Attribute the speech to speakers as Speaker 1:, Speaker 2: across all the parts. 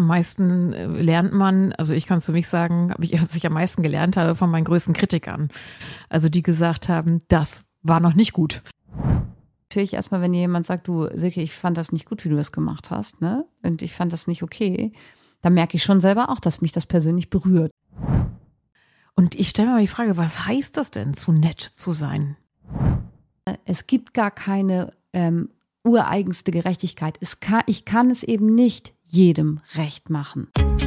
Speaker 1: am meisten lernt man, also ich kann es für mich sagen, was ich am meisten gelernt habe von meinen größten Kritikern. Also die gesagt haben, das war noch nicht gut.
Speaker 2: Natürlich erstmal, wenn jemand sagt, du Silke, ich fand das nicht gut, wie du das gemacht hast, ne? Und ich fand das nicht okay, dann merke ich schon selber auch, dass mich das persönlich berührt.
Speaker 1: Und ich stelle mir mal die Frage, was heißt das denn, zu nett zu sein?
Speaker 2: Es gibt gar keine ureigenste Gerechtigkeit. Ich kann es eben nicht jedem recht machen.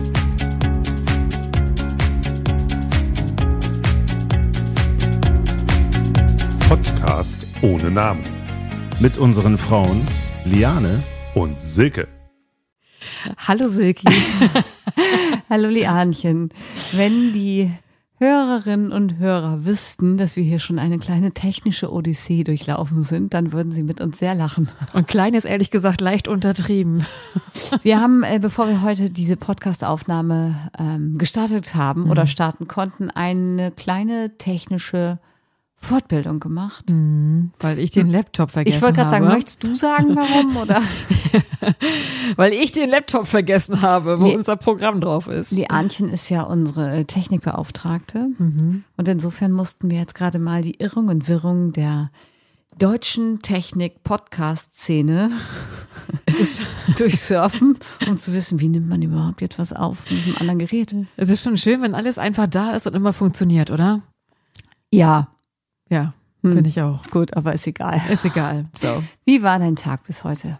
Speaker 3: Podcast ohne Namen. Mit unseren Frauen Liane und Silke.
Speaker 1: Hallo Silke.
Speaker 2: Hallo Lianchen. Wenn die Hörerinnen und Hörer wüssten, dass wir hier schon eine kleine technische Odyssee durchlaufen sind, dann würden sie mit uns sehr lachen.
Speaker 1: Und klein ist ehrlich gesagt leicht untertrieben.
Speaker 2: Wir haben, bevor wir heute diese Podcast-Aufnahme gestartet haben oder starten konnten, eine kleine technische Fortbildung gemacht.
Speaker 1: Weil ich den Laptop vergessen habe.
Speaker 2: Ich wollte gerade sagen, möchtest du sagen, warum? Oder?
Speaker 1: Weil ich den Laptop vergessen habe, wo unser Programm drauf ist.
Speaker 2: Lianchen ist ja unsere Technikbeauftragte. Und insofern mussten wir jetzt gerade mal die Irrung und Wirrung der deutschen Technik-Podcast-Szene durchsurfen, um zu wissen, wie nimmt man überhaupt jetzt was auf mit einem anderen Gerät.
Speaker 1: Es ist schon schön, wenn alles einfach da ist und immer funktioniert, oder?
Speaker 2: Ja.
Speaker 1: Ja, finde ich auch.
Speaker 2: Gut, aber ist egal.
Speaker 1: Ist egal. So.
Speaker 2: Wie war dein Tag bis heute?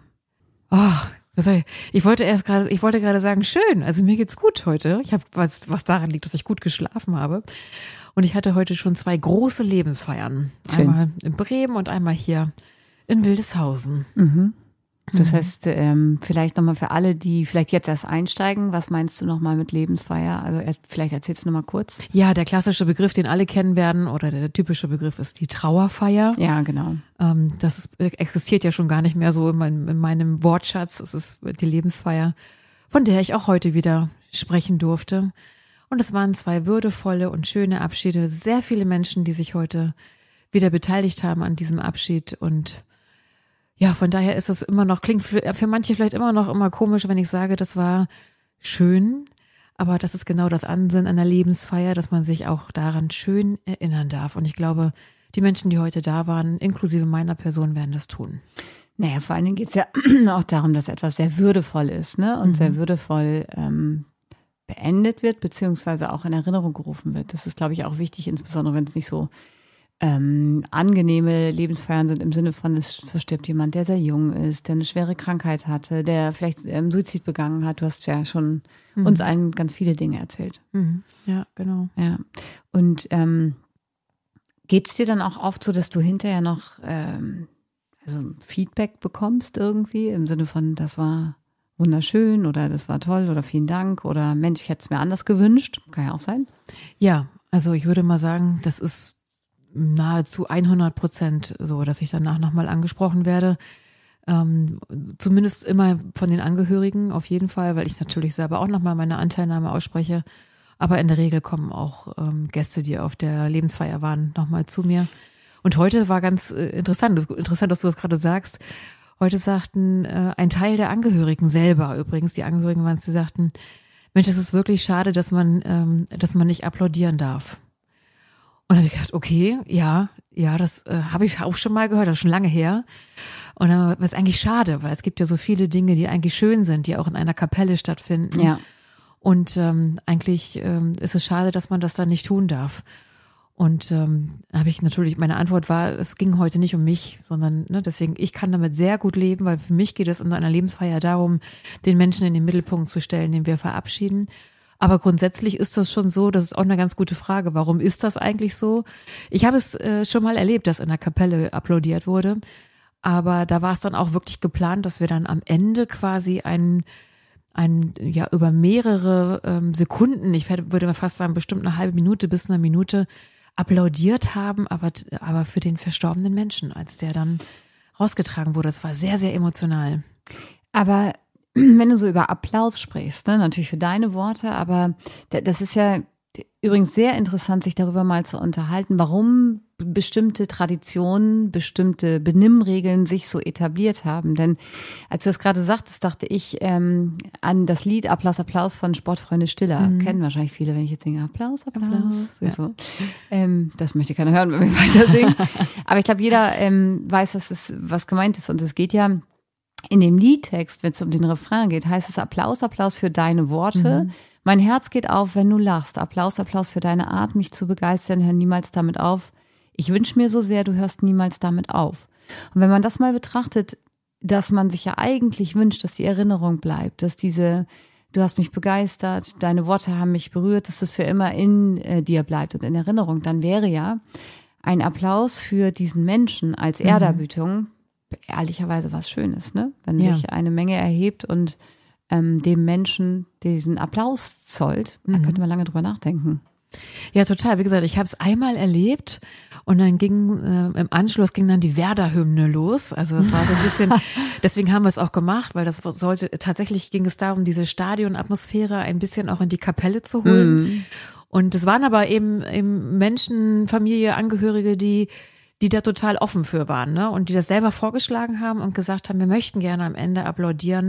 Speaker 1: Ich wollte gerade sagen, schön. Also mir geht's gut heute. Ich habe was daran liegt, dass ich gut geschlafen habe. Und ich hatte heute schon 2 große Lebensfeiern.
Speaker 2: Schön.
Speaker 1: Einmal in Bremen und einmal hier in Wildeshausen.
Speaker 2: Das heißt, vielleicht nochmal für alle, die vielleicht jetzt erst einsteigen, was meinst du nochmal mit Lebensfeier? Also vielleicht erzählst du nochmal kurz.
Speaker 1: Ja, der klassische Begriff, den alle kennen werden, oder der typische Begriff ist die Trauerfeier.
Speaker 2: Ja, genau.
Speaker 1: Existiert ja schon gar nicht mehr so in meinem Wortschatz. Es ist die Lebensfeier, von der ich auch heute wieder sprechen durfte. Und es waren 2 würdevolle und schöne Abschiede. Sehr viele Menschen, die sich heute wieder beteiligt haben an diesem Abschied. Und ja, von daher ist es immer noch, klingt für manche vielleicht immer komisch, wenn ich sage, das war schön. Aber das ist genau das Ansinnen einer Lebensfeier, dass man sich auch daran schön erinnern darf. Und ich glaube, die Menschen, die heute da waren, inklusive meiner Person, werden das tun.
Speaker 2: Naja, vor allen Dingen geht es ja auch darum, dass etwas sehr würdevoll ist, ne? Und sehr würdevoll beendet wird, beziehungsweise auch in Erinnerung gerufen wird. Das ist, glaube ich, auch wichtig, insbesondere wenn es nicht so angenehme Lebensfeiern sind im Sinne von, es verstirbt jemand, der sehr jung ist, der eine schwere Krankheit hatte, der vielleicht Suizid begangen hat. Du hast ja schon uns allen ganz viele Dinge erzählt.
Speaker 1: Ja, genau.
Speaker 2: Ja. Und geht es dir dann auch oft so, dass du hinterher noch Feedback bekommst irgendwie im Sinne von, das war wunderschön oder das war toll oder vielen Dank oder Mensch, ich hätte es mir anders gewünscht. Kann ja auch sein.
Speaker 1: Ja, also ich würde mal sagen, das ist nahezu 100% so, dass ich danach nochmal angesprochen werde. Zumindest immer von den Angehörigen auf jeden Fall, weil ich natürlich selber auch nochmal meine Anteilnahme ausspreche. Aber in der Regel kommen auch Gäste, die auf der Lebensfeier waren, nochmal zu mir. Und heute war ganz interessant, dass du das gerade sagst. Heute sagten ein Teil der Angehörigen selber übrigens, die Angehörigen waren es, die sagten, Mensch, es ist wirklich schade, dass man nicht applaudieren darf. Und dann habe ich gedacht, okay, ja, das habe ich auch schon mal gehört, das ist schon lange her. Und dann war es eigentlich schade, weil es gibt ja so viele Dinge, die eigentlich schön sind, die auch in einer Kapelle stattfinden.
Speaker 2: Ja.
Speaker 1: Und eigentlich ist es schade, dass man das dann nicht tun darf. Und habe ich natürlich, meine Antwort war, es ging heute nicht um mich, sondern deswegen, ich kann damit sehr gut leben, weil für mich geht es in einer Lebensfeier darum, den Menschen in den Mittelpunkt zu stellen, den wir verabschieden. Aber grundsätzlich ist das schon so, das ist auch eine ganz gute Frage. Warum ist das eigentlich so? Ich habe es schon mal erlebt, dass in der Kapelle applaudiert wurde. Aber da war es dann auch wirklich geplant, dass wir dann am Ende quasi über mehrere Sekunden, ich würde mal fast sagen, bestimmt eine halbe Minute bis eine Minute applaudiert haben, aber für den verstorbenen Menschen, als der dann rausgetragen wurde. Das war sehr, sehr emotional.
Speaker 2: Aber wenn du so über Applaus sprichst, ne, natürlich für deine Worte, aber das ist ja übrigens sehr interessant, sich darüber mal zu unterhalten. Warum bestimmte Traditionen, bestimmte Benimmregeln sich so etabliert haben. Denn als du das gerade sagtest, dachte ich an das Lied Applaus, Applaus von Sportfreunde Stiller. Kennen wahrscheinlich viele, wenn ich jetzt singe Applaus, Applaus. Ja. So. Das möchte keiner hören, wenn wir weiter singen. Aber ich glaube, jeder weiß, was gemeint ist. Und es geht ja in dem Liedtext, wenn es um den Refrain geht, heißt es Applaus, Applaus für deine Worte. Mein Herz geht auf, wenn du lachst. Applaus, Applaus für deine Art, mich zu begeistern. Hör niemals damit auf. Ich wünsche mir so sehr, du hörst niemals damit auf. Und wenn man das mal betrachtet, dass man sich ja eigentlich wünscht, dass die Erinnerung bleibt, dass du hast mich begeistert, deine Worte haben mich berührt, dass das für immer in dir bleibt und in Erinnerung, dann wäre ja ein Applaus für diesen Menschen als Ehrerbietung ehrlicherweise was Schönes, ne? Wenn sich eine Menge erhebt und dem Menschen diesen Applaus zollt, da könnte man lange drüber nachdenken.
Speaker 1: Ja, total. Wie gesagt, ich habe es einmal erlebt und dann im Anschluss ging dann die Werder-Hymne los. Also es war so ein bisschen, deswegen haben wir es auch gemacht, weil tatsächlich ging es darum, diese Stadionatmosphäre ein bisschen auch in die Kapelle zu holen. Und es waren aber eben Menschen, Familie, Angehörige, die da total offen für waren, ne? Und die das selber vorgeschlagen haben und gesagt haben, wir möchten gerne am Ende applaudieren,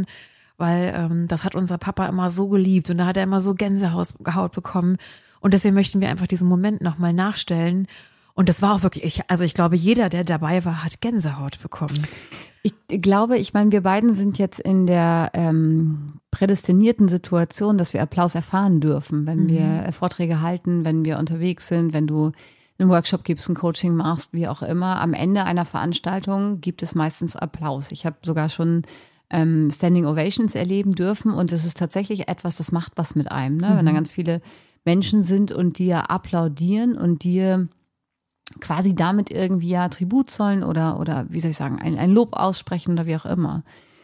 Speaker 1: weil das hat unser Papa immer so geliebt und da hat er immer so Gänsehaut bekommen. Und deswegen möchten wir einfach diesen Moment nochmal nachstellen. Und das war auch wirklich, ich glaube, jeder, der dabei war, hat Gänsehaut bekommen.
Speaker 2: Ich glaube, wir beiden sind jetzt in der prädestinierten Situation, dass wir Applaus erfahren dürfen, wenn wir Vorträge halten, wenn wir unterwegs sind, wenn du einen Workshop gibst, ein Coaching machst, wie auch immer. Am Ende einer Veranstaltung gibt es meistens Applaus. Ich habe sogar schon Standing Ovations erleben dürfen und es ist tatsächlich etwas, das macht was mit einem, ne? Wenn da ganz viele Menschen sind und dir applaudieren und dir quasi damit irgendwie ja Tribut zollen oder wie soll ich sagen, ein Lob aussprechen oder wie auch immer.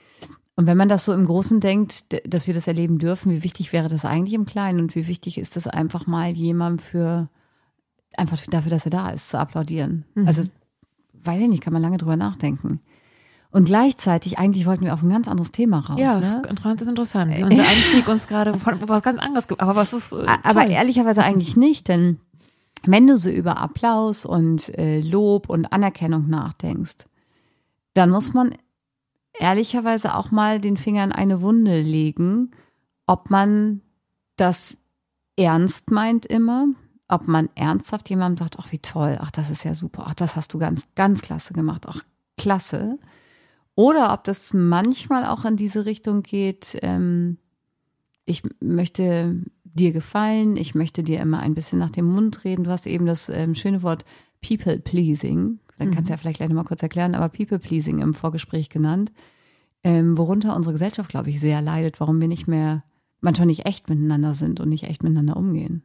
Speaker 2: Und wenn man das so im Großen denkt, dass wir das erleben dürfen, wie wichtig wäre das eigentlich im Kleinen und wie wichtig ist das einfach mal jemandem einfach dafür, dass er da ist, zu applaudieren. Also, weiß ich nicht, kann man lange drüber nachdenken. Und gleichzeitig, eigentlich wollten wir auf ein ganz anderes Thema raus.
Speaker 1: Ja,
Speaker 2: ne?
Speaker 1: Das ist interessant. Unser Einstieg uns gerade von was ganz anderes gibt. Aber was ist
Speaker 2: aber ehrlicherweise eigentlich nicht, denn wenn du so über Applaus und Lob und Anerkennung nachdenkst, dann muss man ehrlicherweise auch mal den Finger in eine Wunde legen, ob man das ernst meint immer, ob man ernsthaft jemandem sagt, ach wie toll, ach das ist ja super, ach das hast du ganz, ganz klasse gemacht, ach klasse. Oder ob das manchmal auch in diese Richtung geht, ich möchte dir gefallen, ich möchte dir immer ein bisschen nach dem Mund reden. Du hast eben das schöne Wort People-Pleasing, dann kannst du ja vielleicht gleich nochmal kurz erklären, aber People-Pleasing im Vorgespräch genannt, worunter unsere Gesellschaft, glaube ich, sehr leidet, warum wir manchmal nicht echt miteinander sind und nicht echt miteinander umgehen.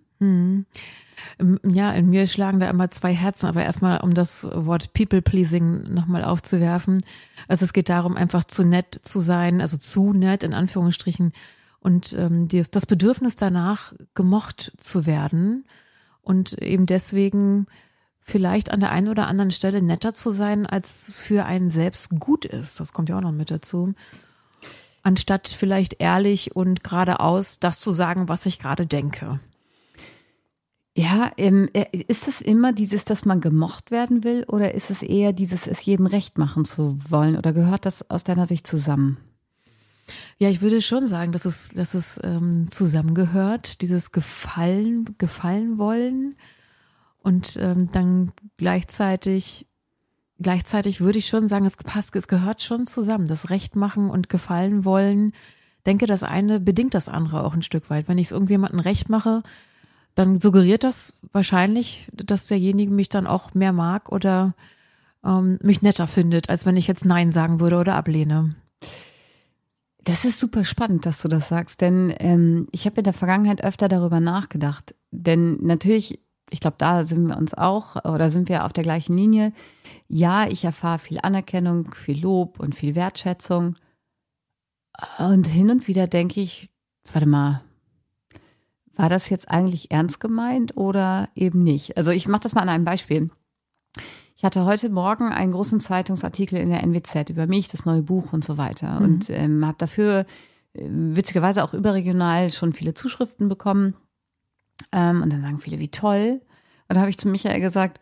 Speaker 1: Ja, in mir schlagen da immer zwei Herzen, aber erstmal, um das Wort People-Pleasing nochmal aufzuwerfen. Also es geht darum, einfach zu nett zu sein, also zu nett in Anführungsstrichen und das Bedürfnis danach, gemocht zu werden und eben deswegen vielleicht an der einen oder anderen Stelle netter zu sein, als für einen selbst gut ist. Das kommt ja auch noch mit dazu. Anstatt vielleicht ehrlich und geradeaus das zu sagen, was ich gerade denke.
Speaker 2: Ja, ist es immer dieses, dass man gemocht werden will oder ist es eher dieses, es jedem recht machen zu wollen oder gehört das aus deiner Sicht zusammen?
Speaker 1: Ja, ich würde schon sagen, dass es zusammengehört, dieses gefallen wollen und dann gleichzeitig würde ich schon sagen, es gehört schon zusammen, das Recht machen und gefallen wollen. Denke, das eine bedingt das andere auch ein Stück weit. Wenn ich es irgendjemandem recht mache, dann suggeriert das wahrscheinlich, dass derjenige mich dann auch mehr mag oder mich netter findet, als wenn ich jetzt Nein sagen würde oder ablehne.
Speaker 2: Das ist super spannend, dass du das sagst, denn ich habe in der Vergangenheit öfter darüber nachgedacht. Denn natürlich, ich glaube, da sind wir uns auch oder sind wir auf der gleichen Linie. Ja, ich erfahre viel Anerkennung, viel Lob und viel Wertschätzung. Und hin und wieder denke ich, warte mal, war das jetzt eigentlich ernst gemeint oder eben nicht? Also ich mache das mal an einem Beispiel. Ich hatte heute Morgen einen großen Zeitungsartikel in der NWZ über mich, das neue Buch und so weiter. Und habe dafür witzigerweise auch überregional schon viele Zuschriften bekommen. Und dann sagen viele, wie toll. Und da habe ich zu Michael gesagt,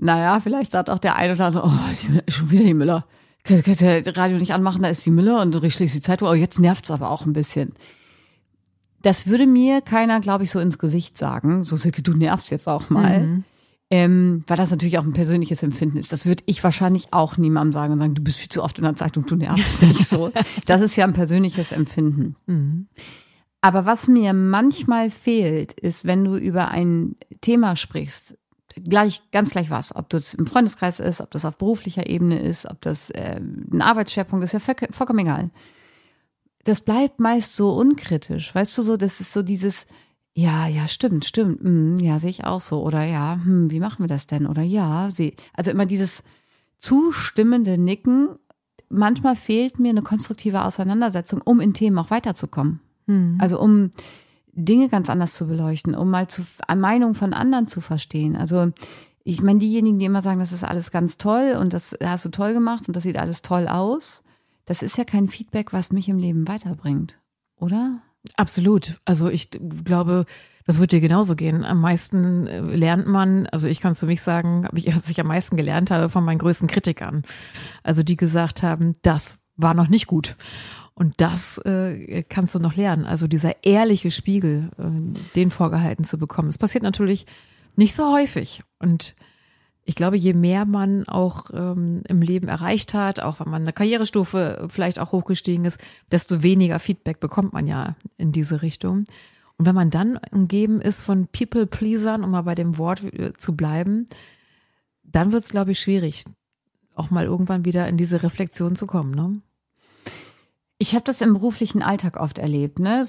Speaker 2: naja, vielleicht sagt auch der eine oder andere, schon wieder die Müller. Kannst du das Radio nicht anmachen, da ist die Müller und du schließt die Zeitung, oh, jetzt nervt's aber auch ein bisschen. Das würde mir keiner, glaube ich, so ins Gesicht sagen. So, Silke, du nervst jetzt auch mal. Weil das natürlich auch ein persönliches Empfinden ist. Das würde ich wahrscheinlich auch niemandem sagen und sagen, du bist viel zu oft in der Zeitung, du nervst mich so. Das ist ja ein persönliches Empfinden. Aber was mir manchmal fehlt, ist, wenn du über ein Thema sprichst, ganz gleich was, ob das im Freundeskreis ist, ob das auf beruflicher Ebene ist, ob das ein Arbeitsschwerpunkt ist, ja vollkommen egal. Das bleibt meist so unkritisch, weißt du, so, das ist so dieses, ja, stimmt, ja, sehe ich auch so, oder ja, wie machen wir das denn, oder ja, also immer dieses zustimmende Nicken. Manchmal fehlt mir eine konstruktive Auseinandersetzung, um in Themen auch weiterzukommen. Also um Dinge ganz anders zu beleuchten, um mal Meinung von anderen zu verstehen. Also ich meine, diejenigen, die immer sagen, das ist alles ganz toll und das hast du toll gemacht und das sieht alles toll aus, das ist ja kein Feedback, was mich im Leben weiterbringt, oder?
Speaker 1: Absolut. Also ich glaube, das wird dir genauso gehen. Am meisten lernt man, also ich kann es für mich sagen, was ich am meisten gelernt habe von meinen größten Kritikern. Also die gesagt haben, das war noch nicht gut. Und das kannst du noch lernen. Also dieser ehrliche Spiegel, den vorgehalten zu bekommen. Es passiert natürlich nicht so häufig. Und ich glaube, je mehr man auch im Leben erreicht hat, auch wenn man eine Karrierestufe vielleicht auch hochgestiegen ist, desto weniger Feedback bekommt man ja in diese Richtung. Und wenn man dann umgeben ist von People-Pleasern, um mal bei dem Wort zu bleiben, dann wird es, glaube ich, schwierig, auch mal irgendwann wieder in diese Reflexion zu kommen, ne?
Speaker 2: Ich habe das im beruflichen Alltag oft erlebt, ne?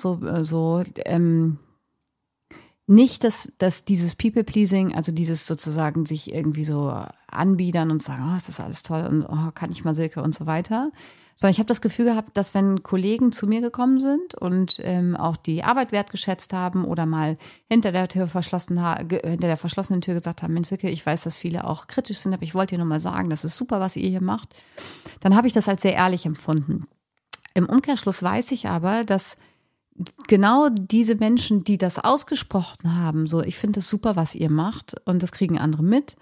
Speaker 2: Nicht, dass dieses People-Pleasing, also dieses sozusagen sich irgendwie so anbiedern und sagen, oh, ist das alles toll und oh, kann ich mal Silke und so weiter. Sondern ich habe das Gefühl gehabt, dass wenn Kollegen zu mir gekommen sind und auch die Arbeit wertgeschätzt haben oder mal hinter der verschlossenen Tür gesagt haben, Mensch Silke, ich weiß, dass viele auch kritisch sind, aber ich wollte dir nur mal sagen, das ist super, was ihr hier macht. Dann habe ich das als sehr ehrlich empfunden. Im Umkehrschluss weiß ich aber, dass genau diese Menschen, die das ausgesprochen haben, so, ich finde es super, was ihr macht und das kriegen andere mit,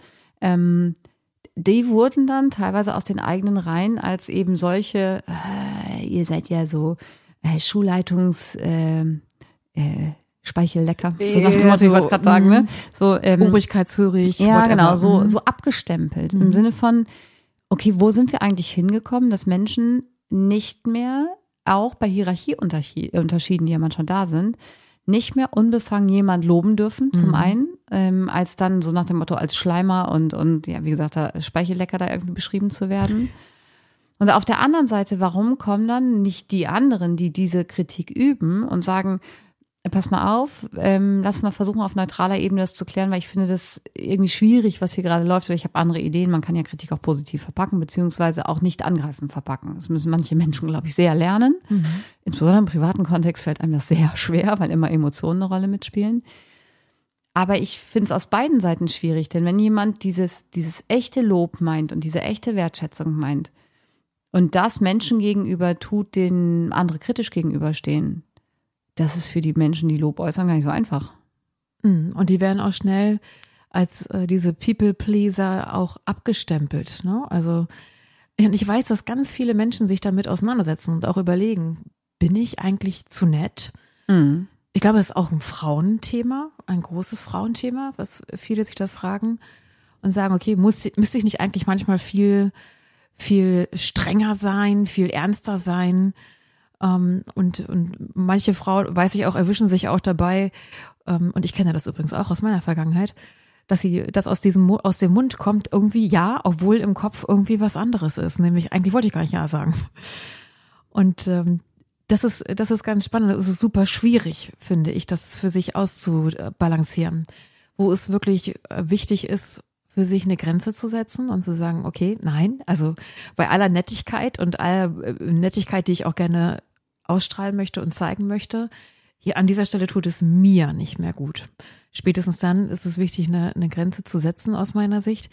Speaker 2: die wurden dann teilweise aus den eigenen Reihen als eben solche, ihr seid ja so Schulleitungs Speichellecker, so nach dem Motto, ich wollte gerade sagen, ne? So,
Speaker 1: obrigkeitshörig.
Speaker 2: Ja,
Speaker 1: whatever.
Speaker 2: genau, so abgestempelt. Im Sinne von, okay, wo sind wir eigentlich hingekommen, dass Menschen nicht mehr, auch bei Hierarchieunterschieden, die ja manchmal da sind, nicht mehr unbefangen jemand loben dürfen, zum einen, als dann so nach dem Motto als Schleimer und ja, wie gesagt, Speichellecker da irgendwie beschrieben zu werden. Und auf der anderen Seite, warum kommen dann nicht die anderen, die diese Kritik üben und sagen, pass mal auf, lass mal versuchen, auf neutraler Ebene das zu klären, weil ich finde das irgendwie schwierig, was hier gerade läuft, weil ich habe andere Ideen. Man kann ja Kritik auch positiv verpacken, beziehungsweise auch nicht angreifen verpacken. Das müssen manche Menschen, glaube ich, sehr lernen. Insbesondere im privaten Kontext fällt einem das sehr schwer, weil immer Emotionen eine Rolle mitspielen. Aber ich finde es aus beiden Seiten schwierig, denn wenn jemand dieses echte Lob meint und diese echte Wertschätzung meint und das Menschen gegenüber tut, denen andere kritisch gegenüberstehen, das ist für die Menschen, die Lob äußern, gar nicht so einfach.
Speaker 1: Und die werden auch schnell als diese People-Pleaser auch abgestempelt, ne? Also ich weiß, dass ganz viele Menschen sich damit auseinandersetzen und auch überlegen, bin ich eigentlich zu nett? Ich glaube, es ist auch ein Frauenthema, ein großes Frauenthema, was viele sich das fragen und sagen, okay, müsste ich nicht eigentlich manchmal viel strenger sein, viel ernster sein? Und manche Frauen, weiß ich auch, erwischen sich auch dabei, und ich kenne das übrigens auch aus meiner Vergangenheit, dass aus dem Mund kommt irgendwie ja, obwohl im Kopf irgendwie was anderes ist, nämlich eigentlich wollte ich gar nicht ja sagen. Und das ist ganz spannend, es ist super schwierig, finde ich, das für sich auszubalancieren, wo es wirklich wichtig ist, für sich eine Grenze zu setzen und zu sagen, okay, nein, also bei aller Nettigkeit und aller Nettigkeit, die ich auch gerne ausstrahlen möchte und zeigen möchte, hier an dieser Stelle tut es mir nicht mehr gut. Spätestens dann ist es wichtig, eine Grenze zu setzen aus meiner Sicht.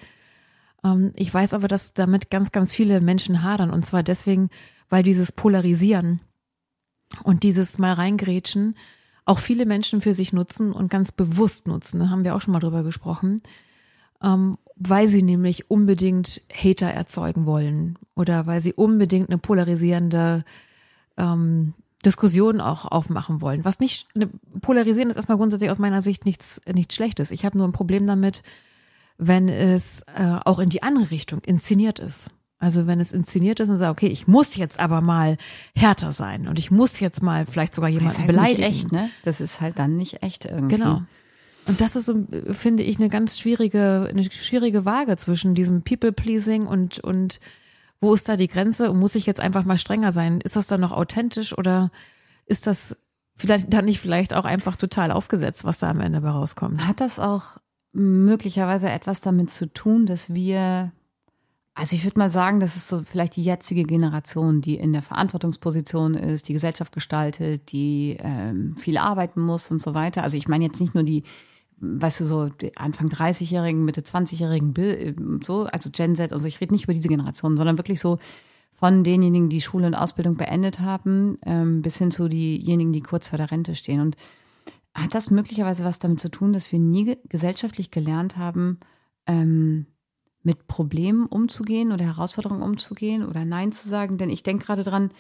Speaker 1: Ich weiß aber, dass damit ganz, ganz viele Menschen hadern und zwar deswegen, weil dieses Polarisieren und dieses mal reingrätschen auch viele Menschen für sich nutzen und ganz bewusst nutzen. Da haben wir auch schon mal drüber gesprochen. weil sie nämlich unbedingt Hater erzeugen wollen oder weil sie unbedingt eine polarisierende Diskussion auch aufmachen wollen. Polarisieren ist erstmal grundsätzlich aus meiner Sicht nichts Schlechtes. Ich habe nur ein Problem damit, wenn es auch in die andere Richtung inszeniert ist. Also wenn es inszeniert ist und sagt, okay, ich muss jetzt aber mal härter sein und ich muss jetzt mal vielleicht sogar jemanden beleidigen.
Speaker 2: Das ist halt nicht echt, ne? Das ist halt dann nicht echt irgendwie.
Speaker 1: Genau. Und das ist, finde ich, eine ganz schwierige Waage zwischen diesem People-Pleasing und wo ist da die Grenze und muss ich jetzt einfach mal strenger sein? Ist das dann noch authentisch oder ist das vielleicht auch einfach total aufgesetzt, was da am Ende bei rauskommt?
Speaker 2: Hat das auch möglicherweise etwas damit zu tun, dass wir, also ich würde mal sagen, das ist so vielleicht die jetzige Generation, die in der Verantwortungsposition ist, die Gesellschaft gestaltet, die viel arbeiten muss und so weiter. Also ich meine jetzt nicht nur die, weißt du, so die Anfang 30-Jährigen, Mitte 20-Jährigen, so, also Gen Z, also ich rede nicht über diese Generation, sondern wirklich so von denjenigen, die Schule und Ausbildung beendet haben, bis hin zu diejenigen, die kurz vor der Rente stehen. Und hat das möglicherweise was damit zu tun, dass wir nie gesellschaftlich gelernt haben, mit Problemen umzugehen oder Herausforderungen umzugehen oder Nein zu sagen? Denn ich denke gerade dran,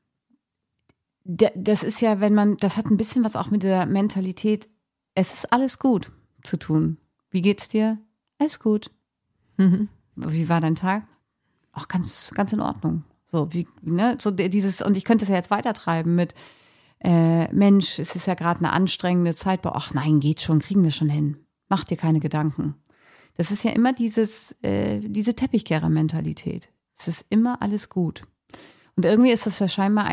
Speaker 2: das ist ja, das hat ein bisschen was auch mit der Mentalität, es ist alles gut zu tun. Wie geht's dir? Alles gut.
Speaker 1: Mhm.
Speaker 2: Wie war dein Tag? Auch ganz, ganz in Ordnung. So, so dieses, und ich könnte es ja jetzt weitertreiben mit, Mensch, es ist ja gerade eine anstrengende Zeit, ach nein, geht schon, kriegen wir schon hin. Mach dir keine Gedanken. Das ist ja immer diese Teppichkehrer-Mentalität. Es ist immer alles gut. Und irgendwie ist das ja scheinbar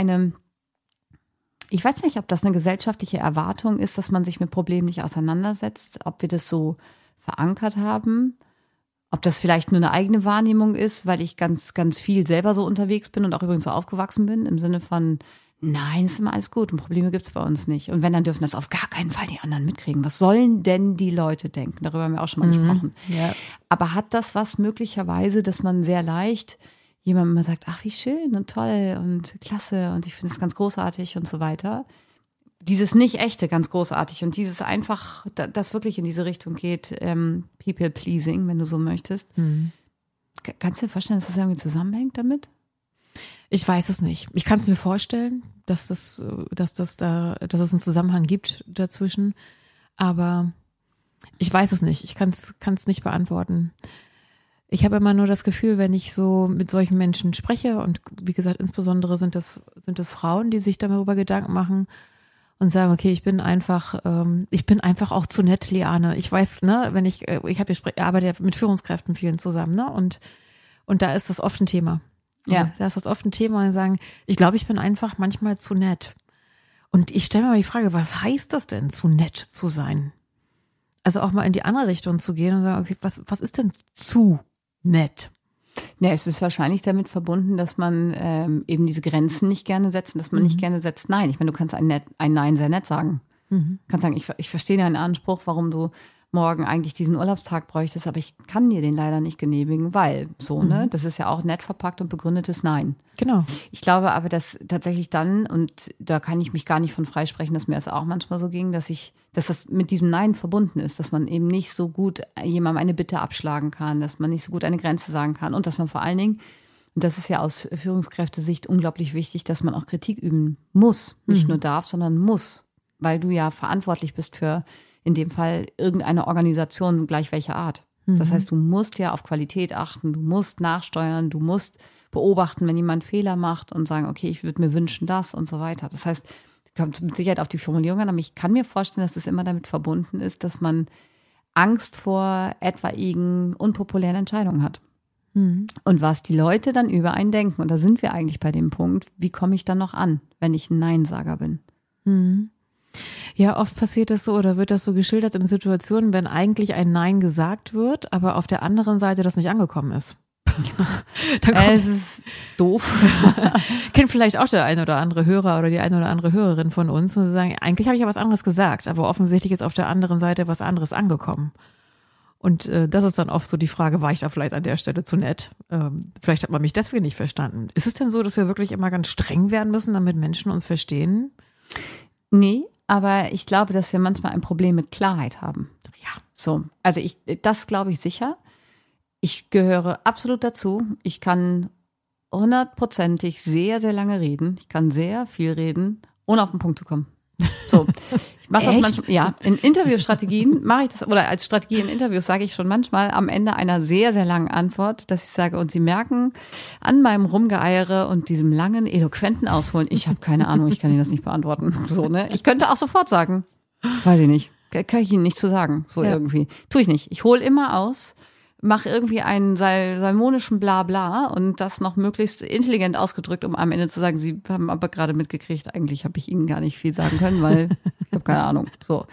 Speaker 2: ich weiß nicht, ob das eine gesellschaftliche Erwartung ist, dass man sich mit Problemen nicht auseinandersetzt, ob wir das so verankert haben, ob das vielleicht nur eine eigene Wahrnehmung ist, weil ich ganz, ganz viel selber so unterwegs bin und auch übrigens so aufgewachsen bin, im Sinne von, nein, ist immer alles gut und Probleme gibt's bei uns nicht. Und wenn, dann dürfen das auf gar keinen Fall die anderen mitkriegen. Was sollen denn die Leute denken? Darüber haben wir auch schon mal gesprochen.
Speaker 1: Ja.
Speaker 2: Aber hat das was möglicherweise, dass man sehr leicht jemandem mal sagt, ach, wie schön und toll und klasse und ich finde es ganz großartig und so weiter. Dieses Nicht-Echte ganz großartig und dieses einfach, das wirklich in diese Richtung geht, People-Pleasing, wenn du so möchtest. Kannst du dir vorstellen, dass das irgendwie zusammenhängt damit?
Speaker 1: Ich weiß es nicht. Ich kann es mir vorstellen, dass es einen Zusammenhang gibt dazwischen, aber ich weiß es nicht. Ich kann es nicht beantworten. Ich habe immer nur das Gefühl, wenn ich so mit solchen Menschen spreche und wie gesagt, insbesondere sind es Frauen, die sich darüber Gedanken machen und sagen, okay, ich bin einfach auch zu nett, Liane. Ich weiß, ne, wenn ich arbeite ja mit Führungskräften vielen zusammen, ne, und da ist das oft ein Thema.
Speaker 2: Ja.
Speaker 1: Da ist das oft ein Thema und sagen, ich glaube, ich bin einfach manchmal zu nett. Und ich stelle mir mal die Frage, was heißt das denn, zu nett zu sein? Also auch mal in die andere Richtung zu gehen und sagen, okay, was ist denn zu nett?
Speaker 2: Ja, es ist wahrscheinlich damit verbunden, dass man eben diese Grenzen nicht gerne setzt und dass man nicht gerne setzt Nein. Ich meine, du kannst ein Nein sehr nett sagen. Du kannst sagen, ich verstehe deinen Anspruch, warum du morgen eigentlich diesen Urlaubstag bräuchtest, aber ich kann dir den leider nicht genehmigen, weil so, ne? Das ist ja auch nett verpackt und begründetes Nein.
Speaker 1: Genau.
Speaker 2: Ich glaube aber, dass tatsächlich dann, und da kann ich mich gar nicht von freisprechen, dass mir das auch manchmal so ging, dass das mit diesem Nein verbunden ist, dass man eben nicht so gut jemandem eine Bitte abschlagen kann, dass man nicht so gut eine Grenze sagen kann und dass man vor allen Dingen, und das ist ja aus Führungskräftesicht unglaublich wichtig, dass man auch Kritik üben muss, nicht nur darf, sondern muss, weil du ja verantwortlich bist für in dem Fall irgendeine Organisation gleich welcher Art. Das heißt, du musst ja auf Qualität achten, du musst nachsteuern, du musst beobachten, wenn jemand Fehler macht und sagen, okay, ich würde mir wünschen das und so weiter. Das heißt, kommt mit Sicherheit auf die Formulierung an, aber ich kann mir vorstellen, dass das immer damit verbunden ist, dass man Angst vor etwaigen unpopulären Entscheidungen hat. Und was die Leute dann über einen denken. Und da sind wir eigentlich bei dem Punkt, wie komme ich dann noch an, wenn ich ein Neinsager bin?
Speaker 1: Ja, oft passiert das so oder wird das so geschildert in Situationen, wenn eigentlich ein Nein gesagt wird, aber auf der anderen Seite das nicht angekommen ist.
Speaker 2: Es ist doof.
Speaker 1: Kennt vielleicht auch der ein oder andere Hörer oder die eine oder andere Hörerin von uns und sie sagen, eigentlich habe ich ja was anderes gesagt, aber offensichtlich ist auf der anderen Seite was anderes angekommen. Und das ist dann oft so die Frage, war ich da vielleicht an der Stelle zu nett? Vielleicht hat man mich deswegen nicht verstanden. Ist es denn so, dass wir wirklich immer ganz streng werden müssen, damit Menschen uns verstehen?
Speaker 2: Nee, aber ich glaube, dass wir manchmal ein Problem mit Klarheit haben.
Speaker 1: Ja.
Speaker 2: So, also das glaube ich sicher. Ich gehöre absolut dazu. Ich kann 100%ig sehr, sehr lange reden. Ich kann sehr viel reden, ohne auf den Punkt zu kommen. So, ich mache das manchmal, ja, in Interviewstrategien mache ich das, oder als Strategie in Interviews sage ich schon manchmal am Ende einer sehr, sehr langen Antwort, dass ich sage, und Sie merken an meinem Rumgeeiere und diesem langen, eloquenten Ausholen, ich habe keine Ahnung, ich kann Ihnen das nicht beantworten. So, ne? Ich könnte auch sofort sagen, weiß ich nicht, kann ich Ihnen nicht zu sagen, so irgendwie. Tue ich nicht. Ich hole immer aus, mache irgendwie einen salmonischen Blabla und das noch möglichst intelligent ausgedrückt, um am Ende zu sagen, Sie haben aber gerade mitgekriegt, eigentlich habe ich Ihnen gar nicht viel sagen können, weil ich habe keine Ahnung. So.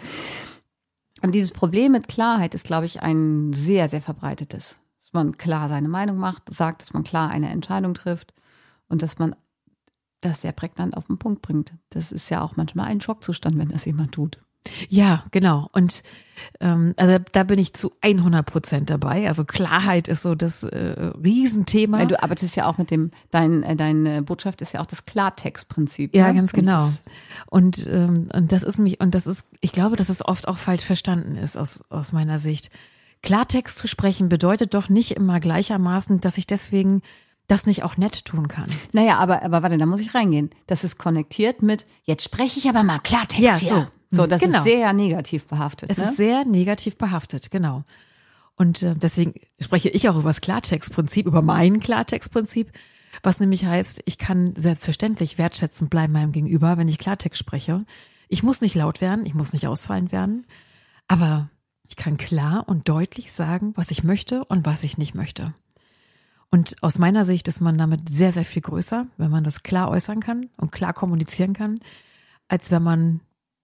Speaker 2: Und dieses Problem mit Klarheit ist, glaube ich, ein sehr, sehr verbreitetes. Dass man klar seine Meinung macht, sagt, dass man klar eine Entscheidung trifft und dass man das sehr prägnant auf den Punkt bringt. Das ist ja auch manchmal ein Schockzustand, wenn das jemand tut.
Speaker 1: Ja, genau. Und also da bin ich zu 100% dabei. Also Klarheit ist so das Riesenthema.
Speaker 2: Weil du arbeitest ja auch mit dem, deine Botschaft ist ja auch das Klartextprinzip.
Speaker 1: Ja,
Speaker 2: ne?
Speaker 1: ganz genau. Und das ist ich glaube, dass es oft auch falsch verstanden ist aus meiner Sicht. Klartext zu sprechen bedeutet doch nicht immer gleichermaßen, dass ich deswegen das nicht auch nett tun kann.
Speaker 2: Naja, aber warte, da muss ich reingehen. Das ist konnektiert mit, jetzt spreche ich aber mal Klartext
Speaker 1: Ja,
Speaker 2: hier. So, das
Speaker 1: genau.
Speaker 2: ist sehr negativ behaftet.
Speaker 1: Es ist sehr negativ behaftet, genau. Und deswegen spreche ich auch über das Klartextprinzip, über mein Klartextprinzip, was nämlich heißt, ich kann selbstverständlich wertschätzend bleiben meinem Gegenüber, wenn ich Klartext spreche. Ich muss nicht laut werden, ich muss nicht ausfallend werden, aber ich kann klar und deutlich sagen, was ich möchte und was ich nicht möchte. Und aus meiner Sicht ist man damit sehr, sehr viel größer, wenn man das klar äußern kann und klar kommunizieren kann, als wenn man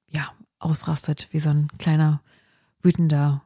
Speaker 1: ausrastet wie so ein kleiner, wütender.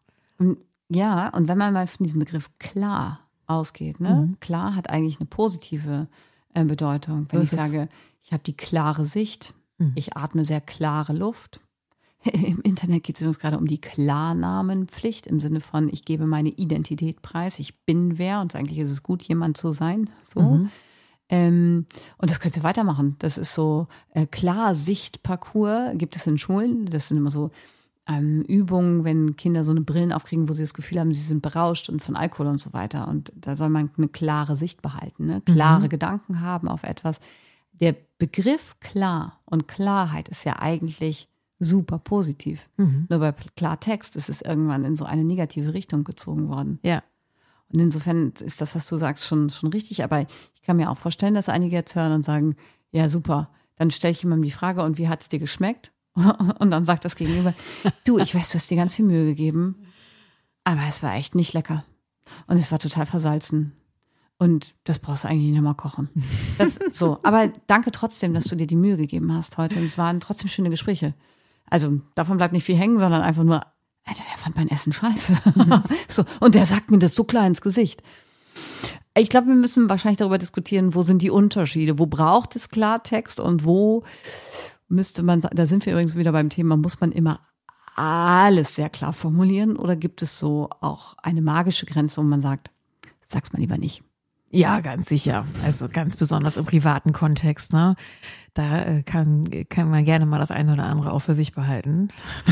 Speaker 2: Ja, und wenn man mal von diesem Begriff klar ausgeht, ne? Klar hat eigentlich eine positive Bedeutung. Wenn ich sage, ich habe die klare Sicht, ich atme sehr klare Luft. Im Internet geht es übrigens gerade um die Klarnamenpflicht im Sinne von, ich gebe meine Identität preis, ich bin wer und eigentlich ist es gut, jemand zu sein. So. Und das könnt ihr weitermachen. Das ist so Klarsichtparcours, gibt es in Schulen. Das sind immer so Übungen, wenn Kinder so eine Brillen aufkriegen, wo sie das Gefühl haben, sie sind berauscht und von Alkohol und so weiter. Und da soll man eine klare Sicht behalten, ne? Klare Gedanken haben auf etwas. Der Begriff klar und Klarheit ist ja eigentlich super positiv. Nur bei Klartext ist es irgendwann in so eine negative Richtung gezogen worden.
Speaker 1: Ja.
Speaker 2: Und insofern ist das, was du sagst, schon richtig. Aber ich kann mir auch vorstellen, dass einige jetzt hören und sagen, ja super, dann stelle ich jemandem die Frage, und wie hat es dir geschmeckt? Und dann sagt das Gegenüber, du, ich weiß, du hast dir ganz viel Mühe gegeben, aber es war echt nicht lecker. Und es war total versalzen. Und das brauchst du eigentlich nicht mehr kochen. Das, so. Aber danke trotzdem, dass du dir die Mühe gegeben hast heute. Und es waren trotzdem schöne Gespräche. Also davon bleibt nicht viel hängen, sondern einfach nur, Alter, der fand mein Essen scheiße. So, und der sagt mir das so klar ins Gesicht. Ich glaube, wir müssen wahrscheinlich darüber diskutieren, wo sind die Unterschiede? Wo braucht es Klartext und wo müsste man, da sind wir übrigens wieder beim Thema, muss man immer alles sehr klar formulieren oder gibt es so auch eine magische Grenze, wo man sagt, sag's mal lieber nicht?
Speaker 1: Ja, ganz sicher. Also ganz besonders im privaten Kontext, ne? Da kann man gerne mal das eine oder andere auch für sich behalten.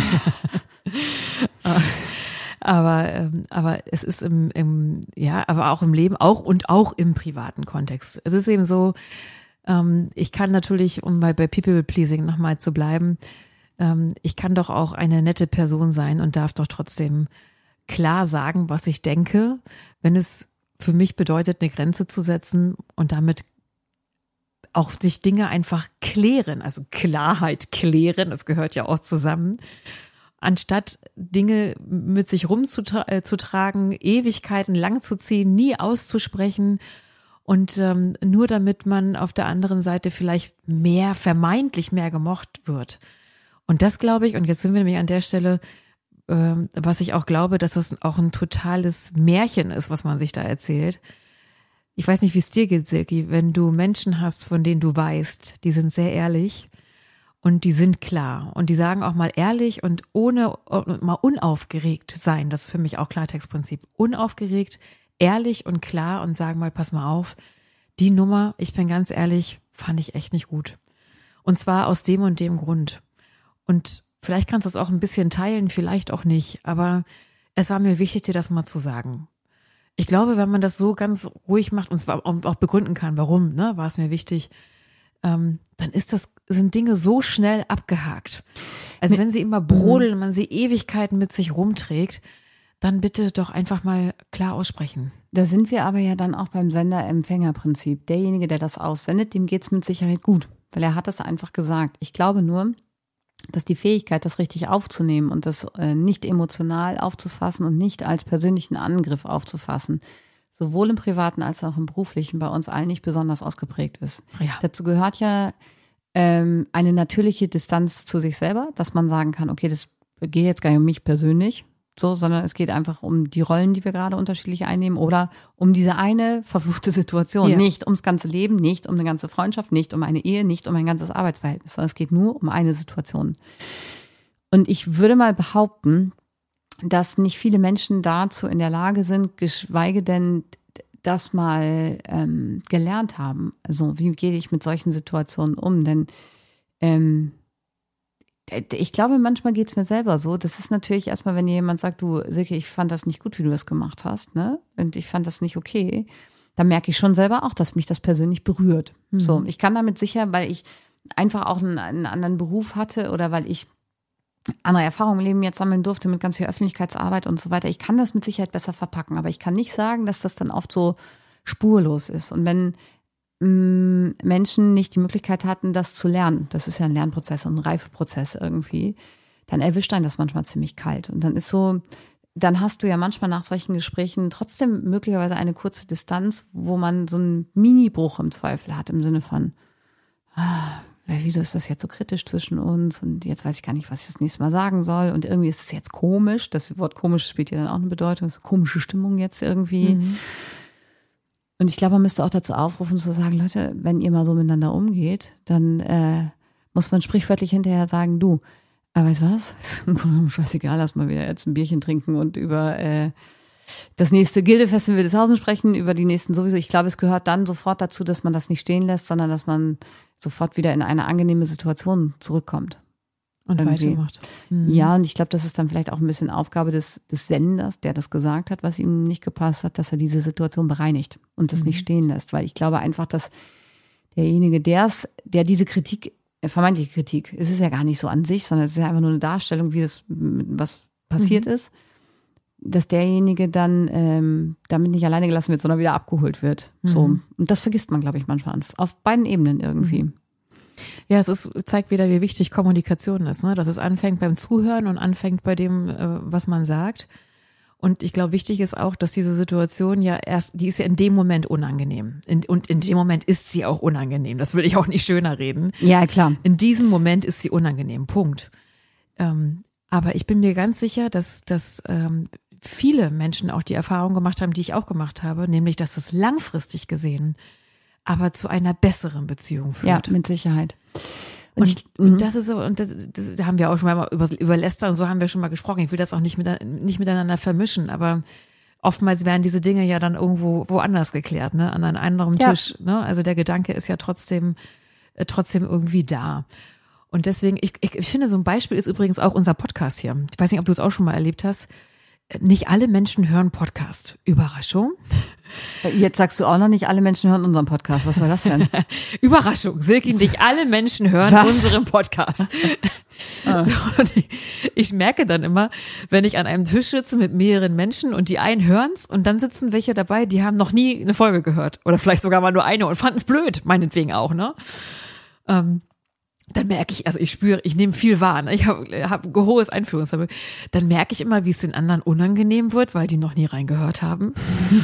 Speaker 1: Aber es ist aber auch im Leben, auch im privaten Kontext. Es ist eben so, ich kann natürlich, um bei People-Pleasing nochmal zu bleiben, ich kann doch auch eine nette Person sein und darf doch trotzdem klar sagen, was ich denke, wenn es für mich bedeutet, eine Grenze zu setzen und damit auch sich Dinge einfach klären, also Klarheit klären, das gehört ja auch zusammen, anstatt Dinge mit sich rumzutragen, Ewigkeiten lang zu ziehen, nie auszusprechen und nur damit man auf der anderen Seite vielleicht vermeintlich mehr gemocht wird. Und das glaube ich, und jetzt sind wir nämlich an der Stelle, was ich auch glaube, dass das auch ein totales Märchen ist, was man sich da erzählt. Ich weiß nicht, wie es dir geht, Silke, wenn du Menschen hast, von denen du weißt, die sind sehr ehrlich und die sind klar und die sagen auch mal ehrlich und ohne mal unaufgeregt sein, das ist für mich auch Klartextprinzip, unaufgeregt, ehrlich und klar und sagen mal, pass mal auf, die Nummer, ich bin ganz ehrlich, fand ich echt nicht gut. Und zwar aus dem und dem Grund. Und vielleicht kannst du es auch ein bisschen teilen, vielleicht auch nicht, aber es war mir wichtig, dir das mal zu sagen. Ich glaube, wenn man das so ganz ruhig macht und zwar auch begründen kann, warum, ne, war es mir wichtig, dann sind Dinge so schnell abgehakt. Also wenn sie immer brodeln, man sie Ewigkeiten mit sich rumträgt, dann bitte doch einfach mal klar aussprechen.
Speaker 2: Da sind wir aber ja dann auch beim Sender-Empfänger-Prinzip. Derjenige, der das aussendet, dem geht's mit Sicherheit gut, weil er hat das einfach gesagt. Ich glaube nur, dass die Fähigkeit, das richtig aufzunehmen und das nicht emotional aufzufassen und nicht als persönlichen Angriff aufzufassen, sowohl im Privaten als auch im Beruflichen bei uns allen nicht besonders ausgeprägt ist.
Speaker 1: Ja.
Speaker 2: Dazu gehört ja eine natürliche Distanz zu sich selber, dass man sagen kann, okay, das geht jetzt gar nicht um mich persönlich, so, sondern es geht einfach um die Rollen, die wir gerade unterschiedlich einnehmen oder um diese eine verfluchte Situation.
Speaker 1: Ja.
Speaker 2: Nicht ums ganze Leben, nicht um eine ganze Freundschaft, nicht um eine Ehe, nicht um ein ganzes Arbeitsverhältnis, sondern es geht nur um eine Situation. Und ich würde mal behaupten, dass nicht viele Menschen dazu in der Lage sind, geschweige denn das mal gelernt haben. Also wie gehe ich mit solchen Situationen um? Denn ich glaube, manchmal geht es mir selber so. Das ist natürlich erstmal, wenn jemand sagt, du Silke, ich fand das nicht gut, wie du das gemacht hast, ne? Und ich fand das nicht okay. Dann merke ich schon selber auch, dass mich das persönlich berührt. So, ich kann damit sicher, weil ich einfach auch einen anderen Beruf hatte oder weil ich andere Erfahrungen im Leben jetzt sammeln durfte mit ganz viel Öffentlichkeitsarbeit und so weiter. Ich kann das mit Sicherheit besser verpacken, aber ich kann nicht sagen, dass das dann oft so spurlos ist. Und wenn Menschen nicht die Möglichkeit hatten, das zu lernen, das ist ja ein Lernprozess und ein Reifeprozess irgendwie, dann erwischt einen das manchmal ziemlich kalt. Und dann ist so, dann hast du ja manchmal nach solchen Gesprächen trotzdem möglicherweise eine kurze Distanz, wo man so einen Mini-Bruch im Zweifel hat, im Sinne von, wieso ist das jetzt so kritisch zwischen uns und jetzt weiß ich gar nicht, was ich das nächste Mal sagen soll und irgendwie ist es jetzt komisch, das Wort komisch spielt ja dann auch eine Bedeutung, das ist eine komische Stimmung jetzt irgendwie. Und ich glaube, man müsste auch dazu aufrufen zu sagen, Leute, wenn ihr mal so miteinander umgeht, dann muss man sprichwörtlich hinterher sagen, du, weißt du was, ist im Grunde genommen scheißegal, lass mal wieder jetzt ein Bierchen trinken und über das nächste Gildefest in Wildeshausen sprechen, über die nächsten sowieso. Ich glaube, es gehört dann sofort dazu, dass man das nicht stehen lässt, sondern dass man sofort wieder in eine angenehme Situation zurückkommt.
Speaker 1: Und
Speaker 2: irgendwie
Speaker 1: weitermacht.
Speaker 2: Ja, und ich glaube, das ist dann vielleicht auch ein bisschen Aufgabe des Senders, der das gesagt hat, was ihm nicht gepasst hat, dass er diese Situation bereinigt und das nicht stehen lässt. Weil ich glaube einfach, dass derjenige, der diese Kritik, vermeintliche Kritik, es ist ja gar nicht so an sich, sondern es ist ja einfach nur eine Darstellung, wie das, was passiert ist, dass derjenige dann damit nicht alleine gelassen wird, sondern wieder abgeholt wird. So. Und das vergisst man, glaube ich, manchmal auf beiden Ebenen irgendwie.
Speaker 1: Ja, zeigt wieder, wie wichtig Kommunikation ist, ne? Dass es anfängt beim Zuhören und anfängt bei dem, was man sagt. Und ich glaube, wichtig ist auch, dass diese Situation die ist ja in dem Moment unangenehm. Und in dem Moment ist sie auch unangenehm. Das will ich auch nicht schöner reden.
Speaker 2: Ja, klar.
Speaker 1: In diesem Moment ist sie unangenehm. Punkt. Aber ich bin mir ganz sicher, dass viele Menschen auch die Erfahrung gemacht haben, die ich auch gemacht habe, nämlich, dass es langfristig gesehen aber zu einer besseren Beziehung führt.
Speaker 2: Ja, mit Sicherheit.
Speaker 1: Und das ist so, und da haben wir auch schon mal über Lästern, so haben wir schon mal gesprochen. Ich will das auch nicht miteinander vermischen, aber oftmals werden diese Dinge ja dann irgendwo woanders geklärt, ne, an einem anderen Tisch, ne? Also der Gedanke ist ja trotzdem irgendwie da. Und deswegen, ich finde, so ein Beispiel ist übrigens auch unser Podcast hier. Ich weiß nicht, ob du es auch schon mal erlebt hast. Nicht alle Menschen hören Podcast. Überraschung.
Speaker 2: Jetzt sagst du auch noch, nicht alle Menschen hören unseren Podcast. Was soll das denn?
Speaker 1: Überraschung, Silke, nicht alle Menschen hören unseren Podcast. So, ich merke dann immer, wenn ich an einem Tisch sitze mit mehreren Menschen und die einen hören's und dann sitzen welche dabei, die haben noch nie eine Folge gehört. Oder vielleicht sogar mal nur eine und fanden's blöd, meinetwegen auch, ne? Dann merke ich, also ich nehme viel wahr, ne? Ich habe hohes Einfühlungsvermögen. Dann merke ich immer, wie es den anderen unangenehm wird, weil die noch nie reingehört haben.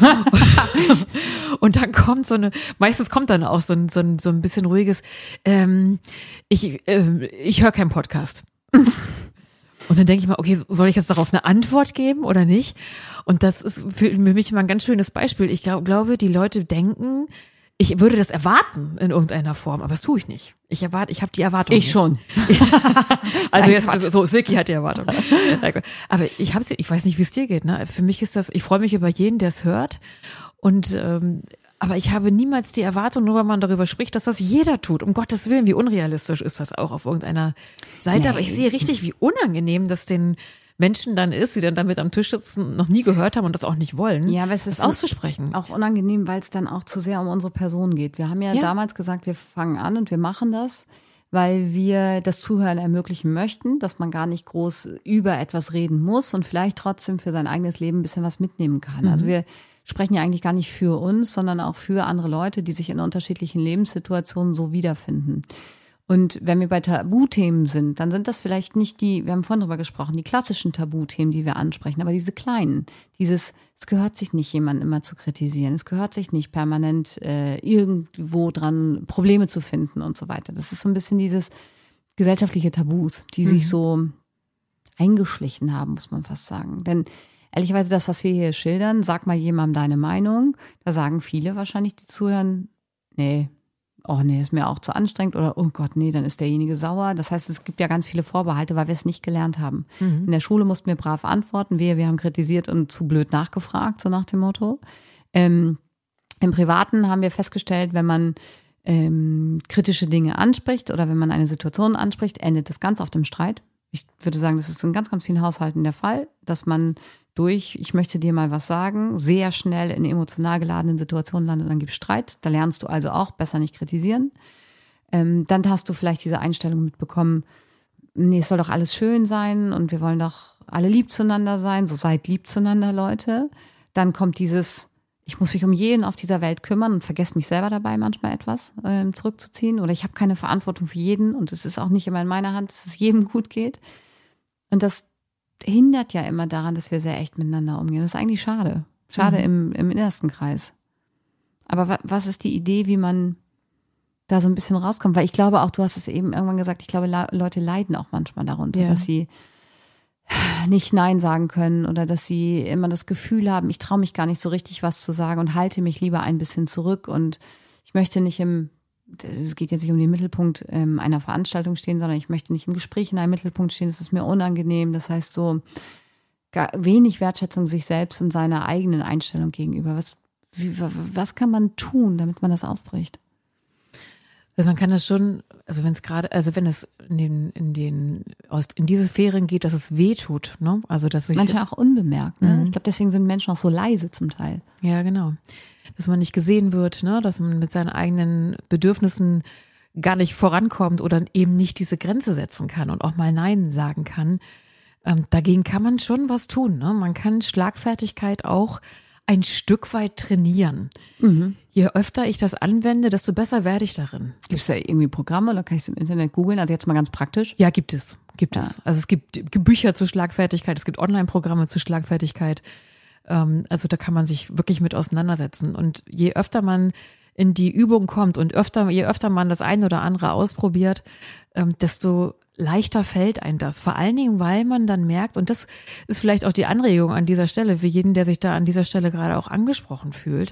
Speaker 1: Und dann kommt meistens kommt dann auch so ein bisschen ruhiges, ich höre keinen Podcast. Und dann denke ich mal, okay, soll ich jetzt darauf eine Antwort geben oder nicht? Und das ist für mich mal ein ganz schönes Beispiel. Ich glaube, die Leute denken, ich würde das erwarten in irgendeiner Form, aber das tue ich nicht. Ich habe die Erwartung nicht.
Speaker 2: Schon.
Speaker 1: Also so Silke hat die Erwartung. Aber ich weiß nicht, wie es dir geht, ne? Für mich ist das, ich freue mich über jeden, der es hört und aber ich habe niemals die Erwartung, nur weil man darüber spricht, dass das jeder tut. Um Gottes Willen, wie unrealistisch ist das auch auf irgendeiner Seite. Nee. Aber ich sehe richtig, wie unangenehm das den Menschen dann ist, die dann damit am Tisch sitzen, noch nie gehört haben und das auch nicht wollen,
Speaker 2: ja, aber es ist
Speaker 1: das auszusprechen.
Speaker 2: Auch unangenehm, weil es dann auch zu sehr um unsere Person geht. Wir haben ja damals gesagt, wir fangen an und wir machen das, weil wir das Zuhören ermöglichen möchten, dass man gar nicht groß über etwas reden muss und vielleicht trotzdem für sein eigenes Leben ein bisschen was mitnehmen kann. Also wir sprechen ja eigentlich gar nicht für uns, sondern auch für andere Leute, die sich in unterschiedlichen Lebenssituationen so wiederfinden. Und wenn wir bei Tabuthemen sind, dann sind das vielleicht nicht wir haben vorhin drüber gesprochen, die klassischen Tabuthemen, die wir ansprechen, aber diese kleinen, es gehört sich nicht, jemanden immer zu kritisieren, es gehört sich nicht permanent irgendwo dran Probleme zu finden und so weiter. Das ist so ein bisschen dieses gesellschaftliche Tabus, die sich so eingeschlichen haben, muss man fast sagen. Denn ehrlicherweise das, was wir hier schildern, sag mal jemandem deine Meinung, da sagen viele wahrscheinlich, die zuhören, nee, ist mir auch zu anstrengend oder oh Gott, nee, dann ist derjenige sauer. Das heißt, es gibt ja ganz viele Vorbehalte, weil wir es nicht gelernt haben. In der Schule mussten wir brav antworten, wir haben kritisiert und zu blöd nachgefragt, so nach dem Motto. Im Privaten haben wir festgestellt, wenn man kritische Dinge anspricht oder wenn man eine Situation anspricht, endet das ganz auf dem Streit. Ich würde sagen, das ist in ganz, ganz vielen Haushalten der Fall, dass man ich möchte dir mal was sagen, sehr schnell in emotional geladenen Situationen landet und dann gibt es Streit. Da lernst du also auch besser nicht kritisieren. Dann hast du vielleicht diese Einstellung mitbekommen, nee, es soll doch alles schön sein und wir wollen doch alle lieb zueinander sein, so seid lieb zueinander, Leute. Dann kommt ich muss mich um jeden auf dieser Welt kümmern und vergesse mich selber dabei manchmal etwas zurückzuziehen oder ich habe keine Verantwortung für jeden und es ist auch nicht immer in meiner Hand, dass es jedem gut geht. Und das hindert ja immer daran, dass wir sehr echt miteinander umgehen. Das ist eigentlich schade. Schade im innersten Kreis. Aber was ist die Idee, wie man da so ein bisschen rauskommt? Weil ich glaube auch, du hast es eben irgendwann gesagt, ich glaube, Leute leiden auch manchmal darunter, dass sie nicht Nein sagen können oder dass sie immer das Gefühl haben, ich traue mich gar nicht so richtig was zu sagen und halte mich lieber ein bisschen zurück und ich möchte nicht es geht jetzt nicht um den Mittelpunkt einer Veranstaltung stehen, sondern ich möchte nicht im Gespräch in einem Mittelpunkt stehen, das ist mir unangenehm. Das heißt so wenig Wertschätzung sich selbst und seiner eigenen Einstellung gegenüber. Was kann man tun, damit man das aufbricht?
Speaker 1: Also man kann das schon, wenn es in diese Sphären geht, dass es weh tut, ne? Also dass
Speaker 2: manchmal auch unbemerkt, ne? Ich glaube, deswegen sind Menschen auch so leise zum Teil.
Speaker 1: Ja, genau. Dass man nicht gesehen wird, ne? Dass man mit seinen eigenen Bedürfnissen gar nicht vorankommt oder eben nicht diese Grenze setzen kann und auch mal Nein sagen kann. Dagegen kann man schon was tun, ne? Man kann Schlagfertigkeit auch ein Stück weit trainieren. Je öfter ich das anwende, desto besser werde ich darin.
Speaker 2: Gibt es da irgendwie Programme oder kann ich es im Internet googeln? Also jetzt mal ganz praktisch.
Speaker 1: Ja, gibt es. Also es gibt Bücher zur Schlagfertigkeit, es gibt Online-Programme zur Schlagfertigkeit. Also da kann man sich wirklich mit auseinandersetzen. Und je öfter man in die Übung kommt und je öfter man das eine oder andere ausprobiert, desto leichter fällt einem das. Vor allen Dingen, weil man dann merkt, und das ist vielleicht auch die Anregung an dieser Stelle, für jeden, der sich da an dieser Stelle gerade auch angesprochen fühlt,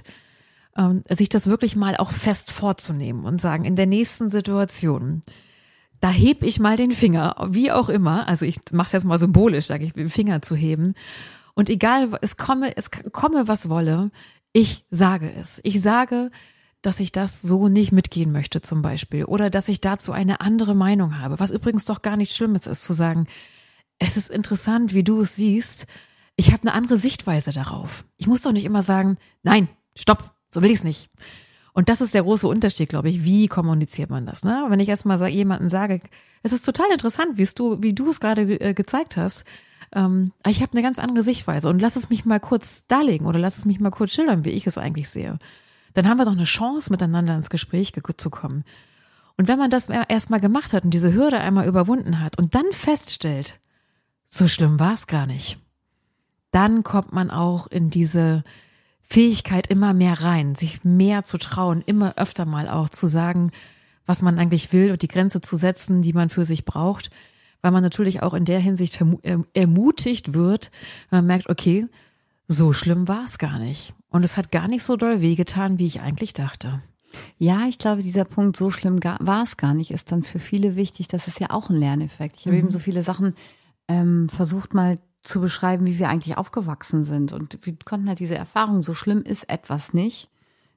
Speaker 1: sich das wirklich mal auch fest vorzunehmen und sagen, in der nächsten Situation, da heb ich mal den Finger, wie auch immer, also ich mache es jetzt mal symbolisch, sage ich, den Finger zu heben. Und egal, es komme, was wolle, ich sage es. Ich sage, dass ich das so nicht mitgehen möchte zum Beispiel oder dass ich dazu eine andere Meinung habe, was übrigens doch gar nichts Schlimmes ist, zu sagen, es ist interessant, wie du es siehst, ich habe eine andere Sichtweise darauf. Ich muss doch nicht immer sagen, nein, stopp, so will ich es nicht. Und das ist der große Unterschied, glaube ich, wie kommuniziert man das, ne? Wenn ich erstmal jemandem sage, es ist total interessant, wie du es gerade gezeigt hast, ich habe eine ganz andere Sichtweise und lass es mich mal kurz darlegen oder lass es mich mal kurz schildern, wie ich es eigentlich sehe. Dann haben wir doch eine Chance, miteinander ins Gespräch zu kommen. Und wenn man das erstmal gemacht hat und diese Hürde einmal überwunden hat und dann feststellt, so schlimm war es gar nicht, dann kommt man auch in diese Fähigkeit immer mehr rein, sich mehr zu trauen, immer öfter mal auch zu sagen, was man eigentlich will und die Grenze zu setzen, die man für sich braucht, weil man natürlich auch in der Hinsicht ermutigt wird, wenn man merkt, okay, so schlimm war es gar nicht. Und es hat gar nicht so doll wehgetan, wie ich eigentlich dachte.
Speaker 2: Ja, ich glaube, dieser Punkt, so schlimm war es gar nicht, ist dann für viele wichtig. Das ist ja auch ein Lerneffekt. Ich habe eben so viele Sachen versucht mal zu beschreiben, wie wir eigentlich aufgewachsen sind. Und wir konnten halt diese Erfahrung, so schlimm ist etwas nicht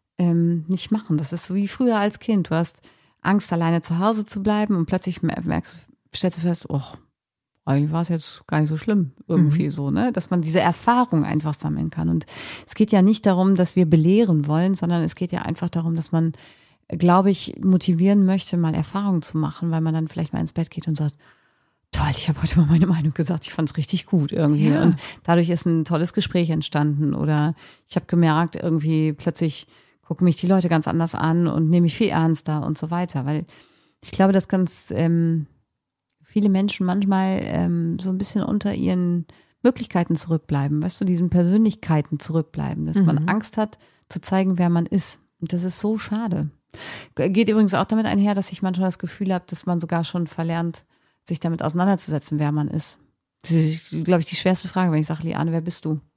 Speaker 2: machen. Das ist so wie früher als Kind. Du hast Angst, alleine zu Hause zu bleiben und plötzlich stellst du fest, eigentlich war es jetzt gar nicht so schlimm, irgendwie so, ne? Dass man diese Erfahrung einfach sammeln kann. Und es geht ja nicht darum, dass wir belehren wollen, sondern es geht ja einfach darum, dass man, glaube ich, motivieren möchte, mal Erfahrungen zu machen, weil man dann vielleicht mal ins Bett geht und sagt, toll, ich habe heute mal meine Meinung gesagt, ich fand es richtig gut irgendwie. Ja. Und dadurch ist ein tolles Gespräch entstanden. Oder ich habe gemerkt, irgendwie plötzlich gucken mich die Leute ganz anders an und nehme mich viel ernster und so weiter. Weil ich glaube, dass ganz viele Menschen manchmal so ein bisschen unter ihren Möglichkeiten zurückbleiben, weißt du, diesen Persönlichkeiten zurückbleiben, dass man Angst hat, zu zeigen, wer man ist. Und das ist so schade. Geht übrigens auch damit einher, dass ich manchmal das Gefühl habe, dass man sogar schon verlernt, sich damit auseinanderzusetzen, wer man ist. Das ist, glaube ich, die schwerste Frage, wenn ich sage, Liane, wer bist du?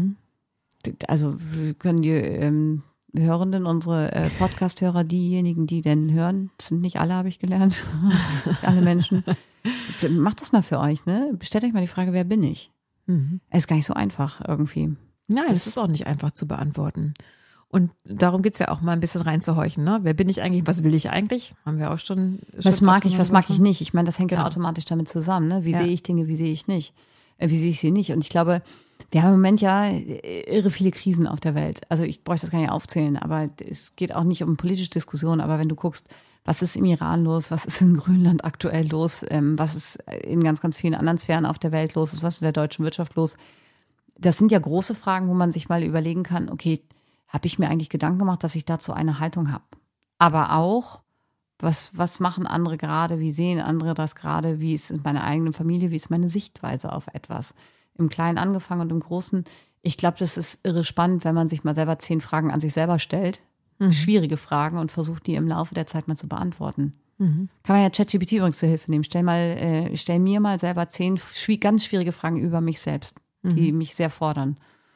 Speaker 2: Also wir können die Hörenden, unsere Podcast-Hörer, diejenigen, die denn hören, das sind nicht alle, habe ich gelernt, nicht alle Menschen. Macht das mal für euch, ne? Stellt euch mal die Frage, wer bin ich? Es ist gar nicht so einfach irgendwie.
Speaker 1: Nein, es ist auch nicht einfach zu beantworten. Und darum geht's ja auch mal ein bisschen reinzuhorchen, ne? Wer bin ich eigentlich? Was will ich eigentlich? Haben wir auch schon.
Speaker 2: Was mag ich nicht? Ich meine, das hängt ja automatisch damit zusammen, ne? Wie sehe ich Dinge, wie sehe ich nicht? Wie sehe ich sie nicht? Und ich glaube, wir haben im Moment ja irre viele Krisen auf der Welt. Also ich bräuchte das gar nicht aufzählen, aber es geht auch nicht um politische Diskussionen. Aber wenn du guckst, was ist im Iran los, was ist in Grönland aktuell los, was ist in ganz, ganz vielen anderen Sphären auf der Welt los, was ist in der deutschen Wirtschaft los? Das sind ja große Fragen, wo man sich mal überlegen kann, okay, habe ich mir eigentlich Gedanken gemacht, dass ich dazu eine Haltung habe? Aber auch, was machen andere gerade, wie sehen andere das gerade, wie ist es in meiner eigenen Familie, wie ist meine Sichtweise auf etwas? Im Kleinen angefangen und im Großen. Ich glaube, das ist irre spannend, wenn man sich mal selber 10 Fragen an sich selber stellt, schwierige Fragen und versucht, die im Laufe der Zeit mal zu beantworten. Kann man ja ChatGPT übrigens zur Hilfe nehmen. Stell mir mal selber 10 ganz schwierige Fragen über mich selbst, die mich sehr fordern.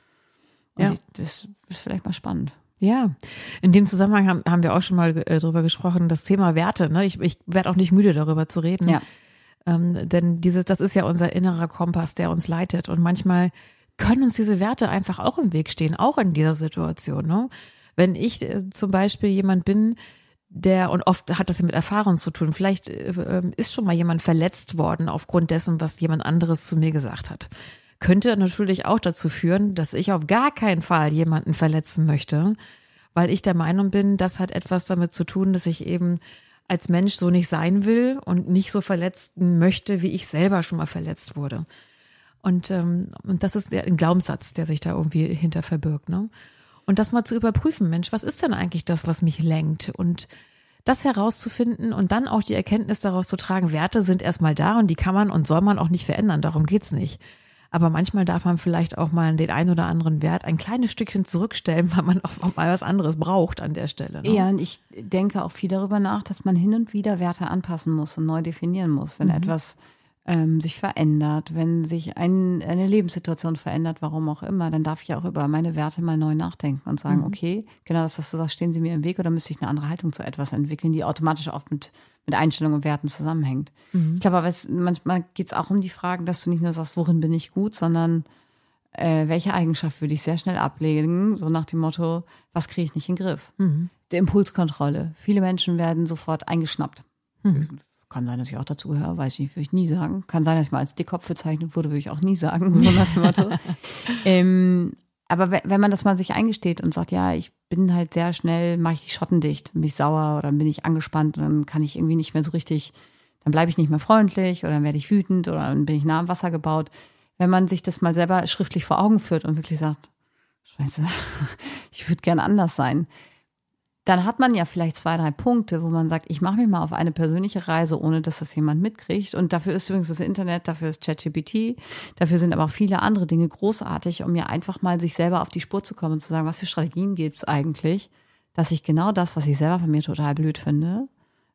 Speaker 2: Und das ist vielleicht mal spannend.
Speaker 1: Ja, in dem Zusammenhang haben wir auch schon mal drüber gesprochen, das Thema Werte. Ne? Ich werde auch nicht müde, darüber zu reden.
Speaker 2: Ja.
Speaker 1: Denn das ist ja unser innerer Kompass, der uns leitet. Und manchmal können uns diese Werte einfach auch im Weg stehen, auch in dieser Situation. Ne? Wenn ich zum Beispiel jemand bin, und oft hat das ja mit Erfahrung zu tun, vielleicht ist schon mal jemand verletzt worden aufgrund dessen, was jemand anderes zu mir gesagt hat. Könnte natürlich auch dazu führen, dass ich auf gar keinen Fall jemanden verletzen möchte, weil ich der Meinung bin, das hat etwas damit zu tun, dass ich eben als Mensch so nicht sein will und nicht so verletzen möchte, wie ich selber schon mal verletzt wurde. Und das ist ein Glaubenssatz, der sich da irgendwie hinter verbirgt, ne? Und das mal zu überprüfen, Mensch, was ist denn eigentlich das, was mich lenkt? Und das herauszufinden und dann auch die Erkenntnis daraus zu tragen, Werte sind erstmal da und die kann man und soll man auch nicht verändern, darum geht's nicht. Aber manchmal darf man vielleicht auch mal den einen oder anderen Wert ein kleines Stückchen zurückstellen, weil man auch mal was anderes braucht an der Stelle. Ne?
Speaker 2: Ja, und ich denke auch viel darüber nach, dass man hin und wieder Werte anpassen muss und neu definieren muss, wenn etwas sich verändert, wenn sich eine Lebenssituation verändert, warum auch immer, dann darf ich auch über meine Werte mal neu nachdenken und sagen, okay, genau das, was du sagst, stehen sie mir im Weg oder müsste ich eine andere Haltung zu etwas entwickeln, die automatisch oft mit Einstellungen und Werten zusammenhängt. Ich glaube aber, manchmal geht es auch um die Fragen, dass du nicht nur sagst, worin bin ich gut, sondern welche Eigenschaft würde ich sehr schnell ablegen, so nach dem Motto, was kriege ich nicht in den Griff? Die Impulskontrolle. Viele Menschen werden sofort eingeschnappt. Kann sein, dass ich auch dazu gehöre, weiß ich nicht, würde ich nie sagen. Kann sein, dass ich mal als Dickkopf bezeichnet wurde, würde ich auch nie sagen, so nach dem Motto. Aber wenn man das mal sich eingesteht und sagt, ja, ich bin halt sehr schnell, mache ich die Schotten dicht, bin ich sauer oder bin ich angespannt und dann kann ich irgendwie nicht mehr so richtig, dann bleibe ich nicht mehr freundlich oder dann werde ich wütend oder dann bin ich nah am Wasser gebaut. Wenn man sich das mal selber schriftlich vor Augen führt und wirklich sagt, Scheiße, ich würde gern anders sein, dann hat man ja vielleicht 2, 3 Punkte, wo man sagt, ich mache mich mal auf eine persönliche Reise, ohne dass das jemand mitkriegt. Und dafür ist übrigens das Internet, dafür ist ChatGPT, dafür sind aber auch viele andere Dinge großartig, um ja einfach mal sich selber auf die Spur zu kommen und zu sagen, was für Strategien gibt es eigentlich, dass ich genau das, was ich selber von mir total blöd finde,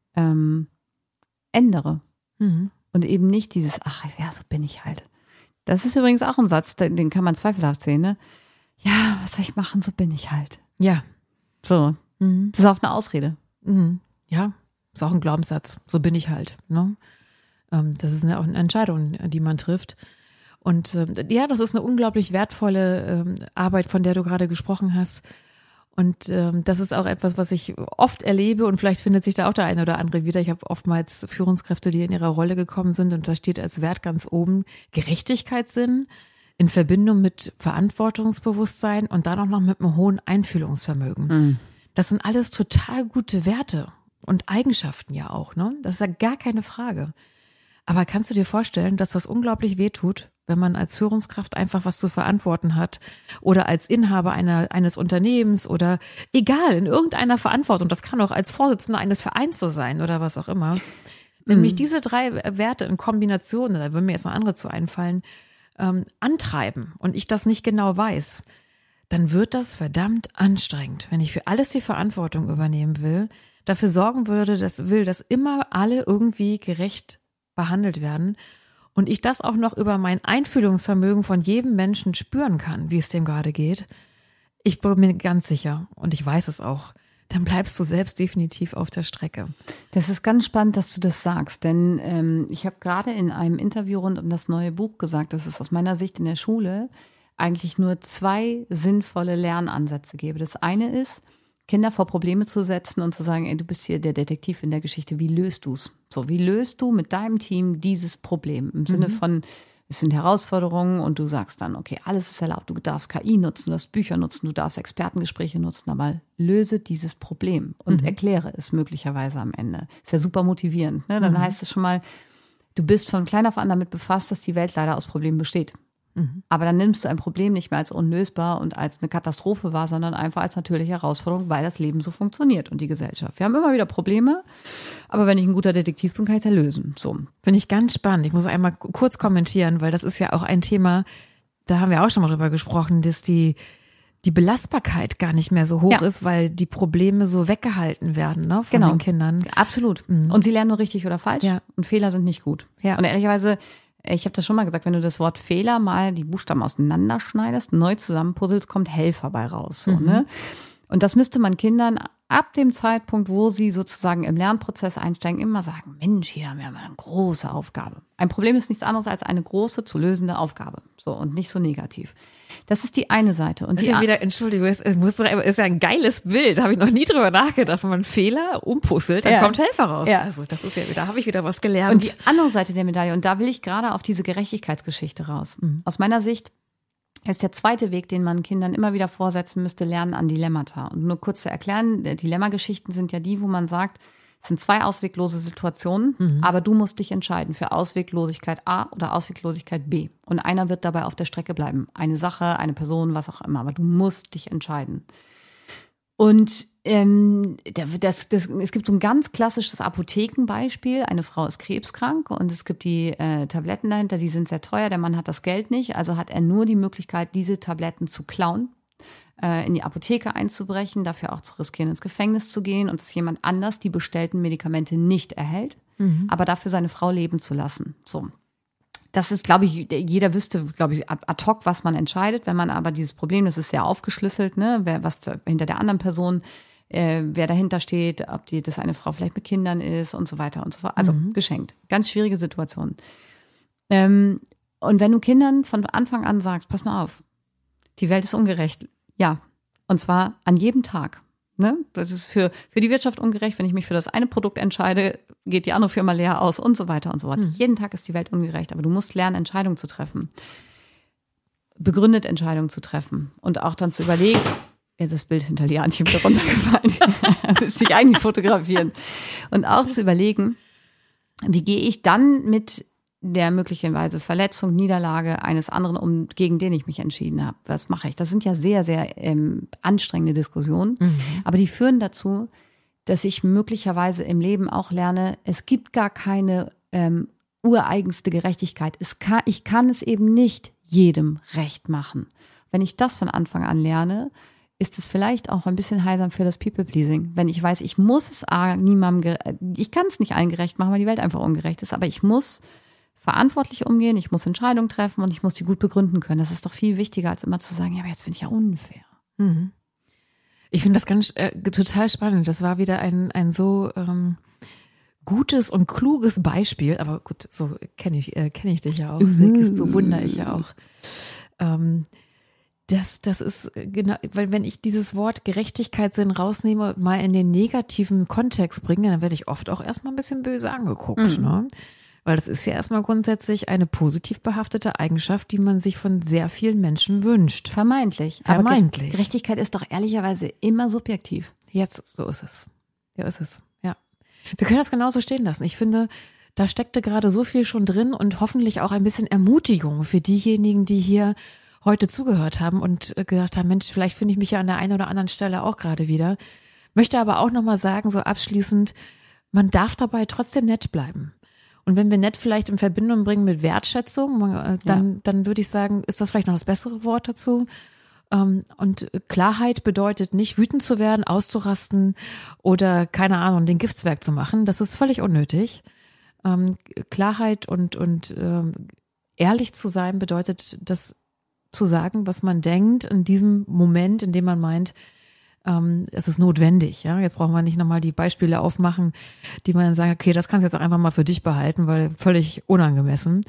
Speaker 2: ändere. Und eben nicht dieses, ach ja, so bin ich halt. Das ist übrigens auch ein Satz, den kann man zweifelhaft sehen, ne? Ja, was soll ich machen, so bin ich halt.
Speaker 1: Ja.
Speaker 2: So. Das ist auch eine Ausrede.
Speaker 1: Ja, ist auch ein Glaubenssatz. So bin ich halt. Ne? Das ist auch eine Entscheidung, die man trifft. Und ja, das ist eine unglaublich wertvolle Arbeit, von der du gerade gesprochen hast. Und das ist auch etwas, was ich oft erlebe und vielleicht findet sich da auch der eine oder andere wieder. Ich habe oftmals Führungskräfte, die in ihrer Rolle gekommen sind und da steht als Wert ganz oben Gerechtigkeitssinn in Verbindung mit Verantwortungsbewusstsein und dann auch noch mit einem hohen Einfühlungsvermögen. Mhm. Das sind alles total gute Werte und Eigenschaften ja auch, ne? Das ist ja gar keine Frage. Aber kannst du dir vorstellen, dass das unglaublich wehtut, wenn man als Führungskraft einfach was zu verantworten hat oder als Inhaber eines Unternehmens oder egal, in irgendeiner Verantwortung, das kann auch als Vorsitzender eines Vereins so sein oder was auch immer. Wenn mich diese 3 Werte in Kombination, da würden mir jetzt noch andere zu einfallen, antreiben und ich das nicht genau weiß, dann wird das verdammt anstrengend, wenn ich für alles die Verantwortung übernehmen will, dafür sorgen würde, dass immer alle irgendwie gerecht behandelt werden und ich das auch noch über mein Einfühlungsvermögen von jedem Menschen spüren kann, wie es dem gerade geht. Ich bin mir ganz sicher und ich weiß es auch, dann bleibst du selbst definitiv auf der Strecke.
Speaker 2: Das ist ganz spannend, dass du das sagst, denn ich habe gerade in einem Interview rund um das neue Buch gesagt, dass es aus meiner Sicht in der Schule eigentlich nur 2 sinnvolle Lernansätze gäbe. Das eine ist, Kinder vor Probleme zu setzen und zu sagen, ey, du bist hier der Detektiv in der Geschichte, wie löst du es? So, wie löst du mit deinem Team dieses Problem? Im Sinne von, es sind Herausforderungen und du sagst dann, okay, alles ist erlaubt, du darfst KI nutzen, du darfst Bücher nutzen, du darfst Expertengespräche nutzen, aber löse dieses Problem und erkläre es möglicherweise am Ende. Ist ja super motivierend, ne? Dann heißt es schon mal, du bist von klein auf an damit befasst, dass die Welt leider aus Problemen besteht. Aber dann nimmst du ein Problem nicht mehr als unlösbar und als eine Katastrophe wahr, sondern einfach als natürliche Herausforderung, weil das Leben so funktioniert und die Gesellschaft. Wir haben immer wieder Probleme, aber wenn ich ein guter Detektiv bin, kann ich das lösen. So.
Speaker 1: Finde ich ganz spannend. Ich muss einmal kurz kommentieren, weil das ist ja auch ein Thema, da haben wir auch schon mal drüber gesprochen, dass die Belastbarkeit gar nicht mehr so hoch ist, weil die Probleme so weggehalten werden, ne, von den Kindern.
Speaker 2: Absolut. Und sie lernen nur richtig oder falsch und Fehler sind nicht gut. Ja. Und ehrlicherweise, ich habe das schon mal gesagt, wenn du das Wort Fehler mal die Buchstaben auseinanderschneidest, neu zusammenpuzzelst, kommt Helfer bei raus. So, ne? Und das müsste man Kindern ab dem Zeitpunkt, wo sie sozusagen im Lernprozess einsteigen, immer sagen, Mensch, hier haben wir mal eine große Aufgabe. Ein Problem ist nichts anderes als eine große zu lösende Aufgabe. So, und nicht so negativ. Das ist die eine Seite. Und
Speaker 1: das ist ja wieder, Entschuldigung, ist ja ein geiles Bild. Da habe ich noch nie drüber nachgedacht. Wenn man Fehler umpuzzelt, dann kommt Helfer raus. Ja. Also das ist ja, da habe ich wieder was gelernt.
Speaker 2: Und die andere Seite der Medaille, und da will ich gerade auf diese Gerechtigkeitsgeschichte raus. Aus meiner Sicht ist der zweite Weg, den man Kindern immer wieder vorsetzen müsste, Lernen an Dilemmata. Und nur kurz zu erklären, Dilemmageschichten sind ja die, wo man sagt, es sind 2 ausweglose Situationen, aber du musst dich entscheiden für Ausweglosigkeit A oder Ausweglosigkeit B. Und einer wird dabei auf der Strecke bleiben. Eine Sache, eine Person, was auch immer, aber du musst dich entscheiden. Und es gibt so ein ganz klassisches Apothekenbeispiel. Eine Frau ist krebskrank und es gibt die Tabletten dahinter, die sind sehr teuer. Der Mann hat das Geld nicht, also hat er nur die Möglichkeit, diese Tabletten zu klauen, in die Apotheke einzubrechen, dafür auch zu riskieren, ins Gefängnis zu gehen und dass jemand anders die bestellten Medikamente nicht erhält, aber dafür seine Frau leben zu lassen. So. Das ist, glaube ich, jeder wüsste, glaube ich, ad hoc, was man entscheidet. Wenn man aber dieses Problem, das ist sehr aufgeschlüsselt, ne, was hinter der anderen Person, wer dahinter steht, ob das eine Frau vielleicht mit Kindern ist und so weiter und so fort. Also geschenkt. Ganz schwierige Situation. Und wenn du Kindern von Anfang an sagst, pass mal auf, die Welt ist ungerecht. Ja, und zwar an jedem Tag. Ne? Das ist für die Wirtschaft ungerecht. Wenn ich mich für das eine Produkt entscheide, geht die andere Firma leer aus und so weiter und so fort. Jeden Tag ist die Welt ungerecht, aber du musst lernen, Entscheidungen zu treffen. Begründet Entscheidungen zu treffen. Und auch dann zu überlegen, jetzt das Bild hinter Lianchen wieder runtergefallen. Müsste ich eigentlich fotografieren. Und auch zu überlegen, wie gehe ich dann mit der möglicherweise Verletzung, Niederlage eines anderen gegen den ich mich entschieden habe. Was mache ich? Das sind ja sehr, sehr anstrengende Diskussionen. Aber die führen dazu, dass ich möglicherweise im Leben auch lerne, es gibt gar keine ureigenste Gerechtigkeit. Ich kann es eben nicht jedem recht machen. Wenn ich das von Anfang an lerne, ist es vielleicht auch ein bisschen heilsam für das People-Pleasing. Wenn ich weiß, ich muss es niemandem, ich kann es nicht allen gerecht machen, weil die Welt einfach ungerecht ist, aber ich muss verantwortlich umgehen, ich muss Entscheidungen treffen und ich muss die gut begründen können. Das ist doch viel wichtiger, als immer zu sagen, ja, aber jetzt bin ich ja unfair.
Speaker 1: Ich finde das ganz total spannend. Das war wieder ein so gutes und kluges Beispiel, aber gut, so kenne ich dich ja auch, das bewundere ich ja auch. Das ist genau, weil wenn ich dieses Wort Gerechtigkeitssinn rausnehme, mal in den negativen Kontext bringe, dann werde ich oft auch erstmal ein bisschen böse angeguckt, ne? Weil das ist ja erstmal grundsätzlich eine positiv behaftete Eigenschaft, die man sich von sehr vielen Menschen wünscht.
Speaker 2: Vermeintlich.
Speaker 1: Vermeintlich.
Speaker 2: Aber Gerechtigkeit ist doch ehrlicherweise immer subjektiv.
Speaker 1: Jetzt, so ist es. Ja, ist es. Ja. Wir können das genauso stehen lassen. Ich finde, da steckte gerade so viel schon drin und hoffentlich auch ein bisschen Ermutigung für diejenigen, die hier heute zugehört haben und gedacht haben, Mensch, vielleicht finde ich mich ja an der einen oder anderen Stelle auch gerade wieder. Möchte aber auch nochmal sagen, so abschließend, man darf dabei trotzdem nett bleiben. Und wenn wir nett vielleicht in Verbindung bringen mit Wertschätzung, dann würde ich sagen, ist das vielleicht noch das bessere Wort dazu. Und Klarheit bedeutet nicht, wütend zu werden, auszurasten oder, keine Ahnung, den Giftswerk zu machen. Das ist völlig unnötig. Klarheit und ehrlich zu sein bedeutet, das zu sagen, was man denkt in diesem Moment, in dem man meint, es ist notwendig. Ja, jetzt brauchen wir nicht nochmal die Beispiele aufmachen, die man dann sagt, okay, das kannst du jetzt auch einfach mal für dich behalten, weil völlig unangemessen.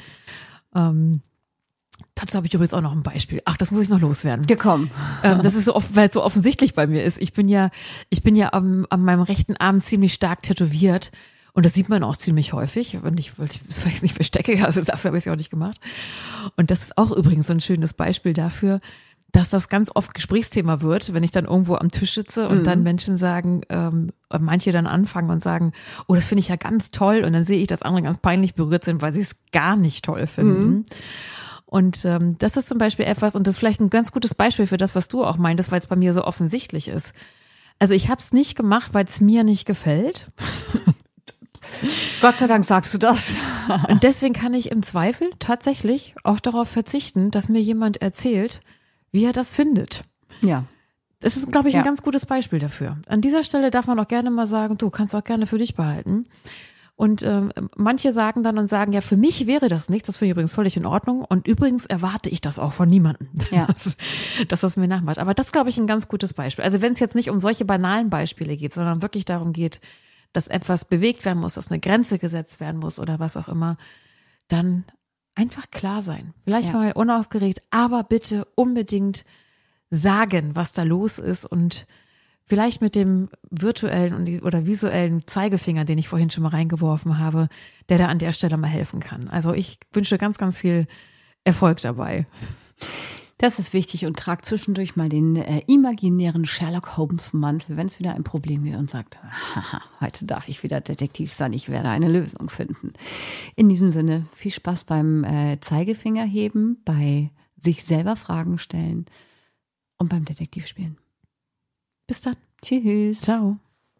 Speaker 1: Dazu habe ich übrigens auch noch ein Beispiel. Ach, das muss ich noch loswerden.
Speaker 2: Gekommen.
Speaker 1: Das ist so oft, weil es so offensichtlich bei mir ist. Ich bin ja an meinem rechten Arm ziemlich stark tätowiert. Und das sieht man auch ziemlich häufig, weil ich es nicht verstecke, also dafür habe ich es ja auch nicht gemacht. Und das ist auch übrigens so ein schönes Beispiel dafür, dass das ganz oft Gesprächsthema wird, wenn ich dann irgendwo am Tisch sitze und dann Menschen sagen, manche dann anfangen und sagen, oh, das finde ich ja ganz toll. Und dann sehe ich, dass andere ganz peinlich berührt sind, weil sie es gar nicht toll finden. Und das ist zum Beispiel etwas, und das ist vielleicht ein ganz gutes Beispiel für das, was du auch meintest, weil es bei mir so offensichtlich ist. Also ich habe es nicht gemacht, weil es mir nicht gefällt.
Speaker 2: Gott sei Dank sagst du das.
Speaker 1: Und deswegen kann ich im Zweifel tatsächlich auch darauf verzichten, dass mir jemand erzählt, wie er das findet.
Speaker 2: Ja.
Speaker 1: Das ist, glaube ich, ein ganz gutes Beispiel dafür. An dieser Stelle darf man auch gerne mal sagen, du kannst auch gerne für dich behalten. Und manche sagen dann und sagen, ja, für mich wäre das nichts. Das finde ich übrigens völlig in Ordnung. Und übrigens erwarte ich das auch von niemandem, dass das mir nachmacht. Aber das, glaube ich, ein ganz gutes Beispiel. Also wenn es jetzt nicht um solche banalen Beispiele geht, sondern wirklich darum geht, dass etwas bewegt werden muss, dass eine Grenze gesetzt werden muss oder was auch immer, dann einfach klar sein. Vielleicht mal unaufgeregt, aber bitte unbedingt sagen, was da los ist und vielleicht mit dem virtuellen oder visuellen Zeigefinger, den ich vorhin schon mal reingeworfen habe, der da an der Stelle mal helfen kann. Also ich wünsche ganz, ganz viel Erfolg dabei.
Speaker 2: Das ist wichtig und trag zwischendurch mal den imaginären Sherlock Holmes Mantel, wenn es wieder ein Problem gibt und sagt, haha, heute darf ich wieder Detektiv sein, ich werde eine Lösung finden. In diesem Sinne, viel Spaß beim Zeigefinger heben, bei sich selber Fragen stellen und beim Detektiv spielen.
Speaker 1: Bis dann.
Speaker 2: Tschüss.
Speaker 1: Ciao.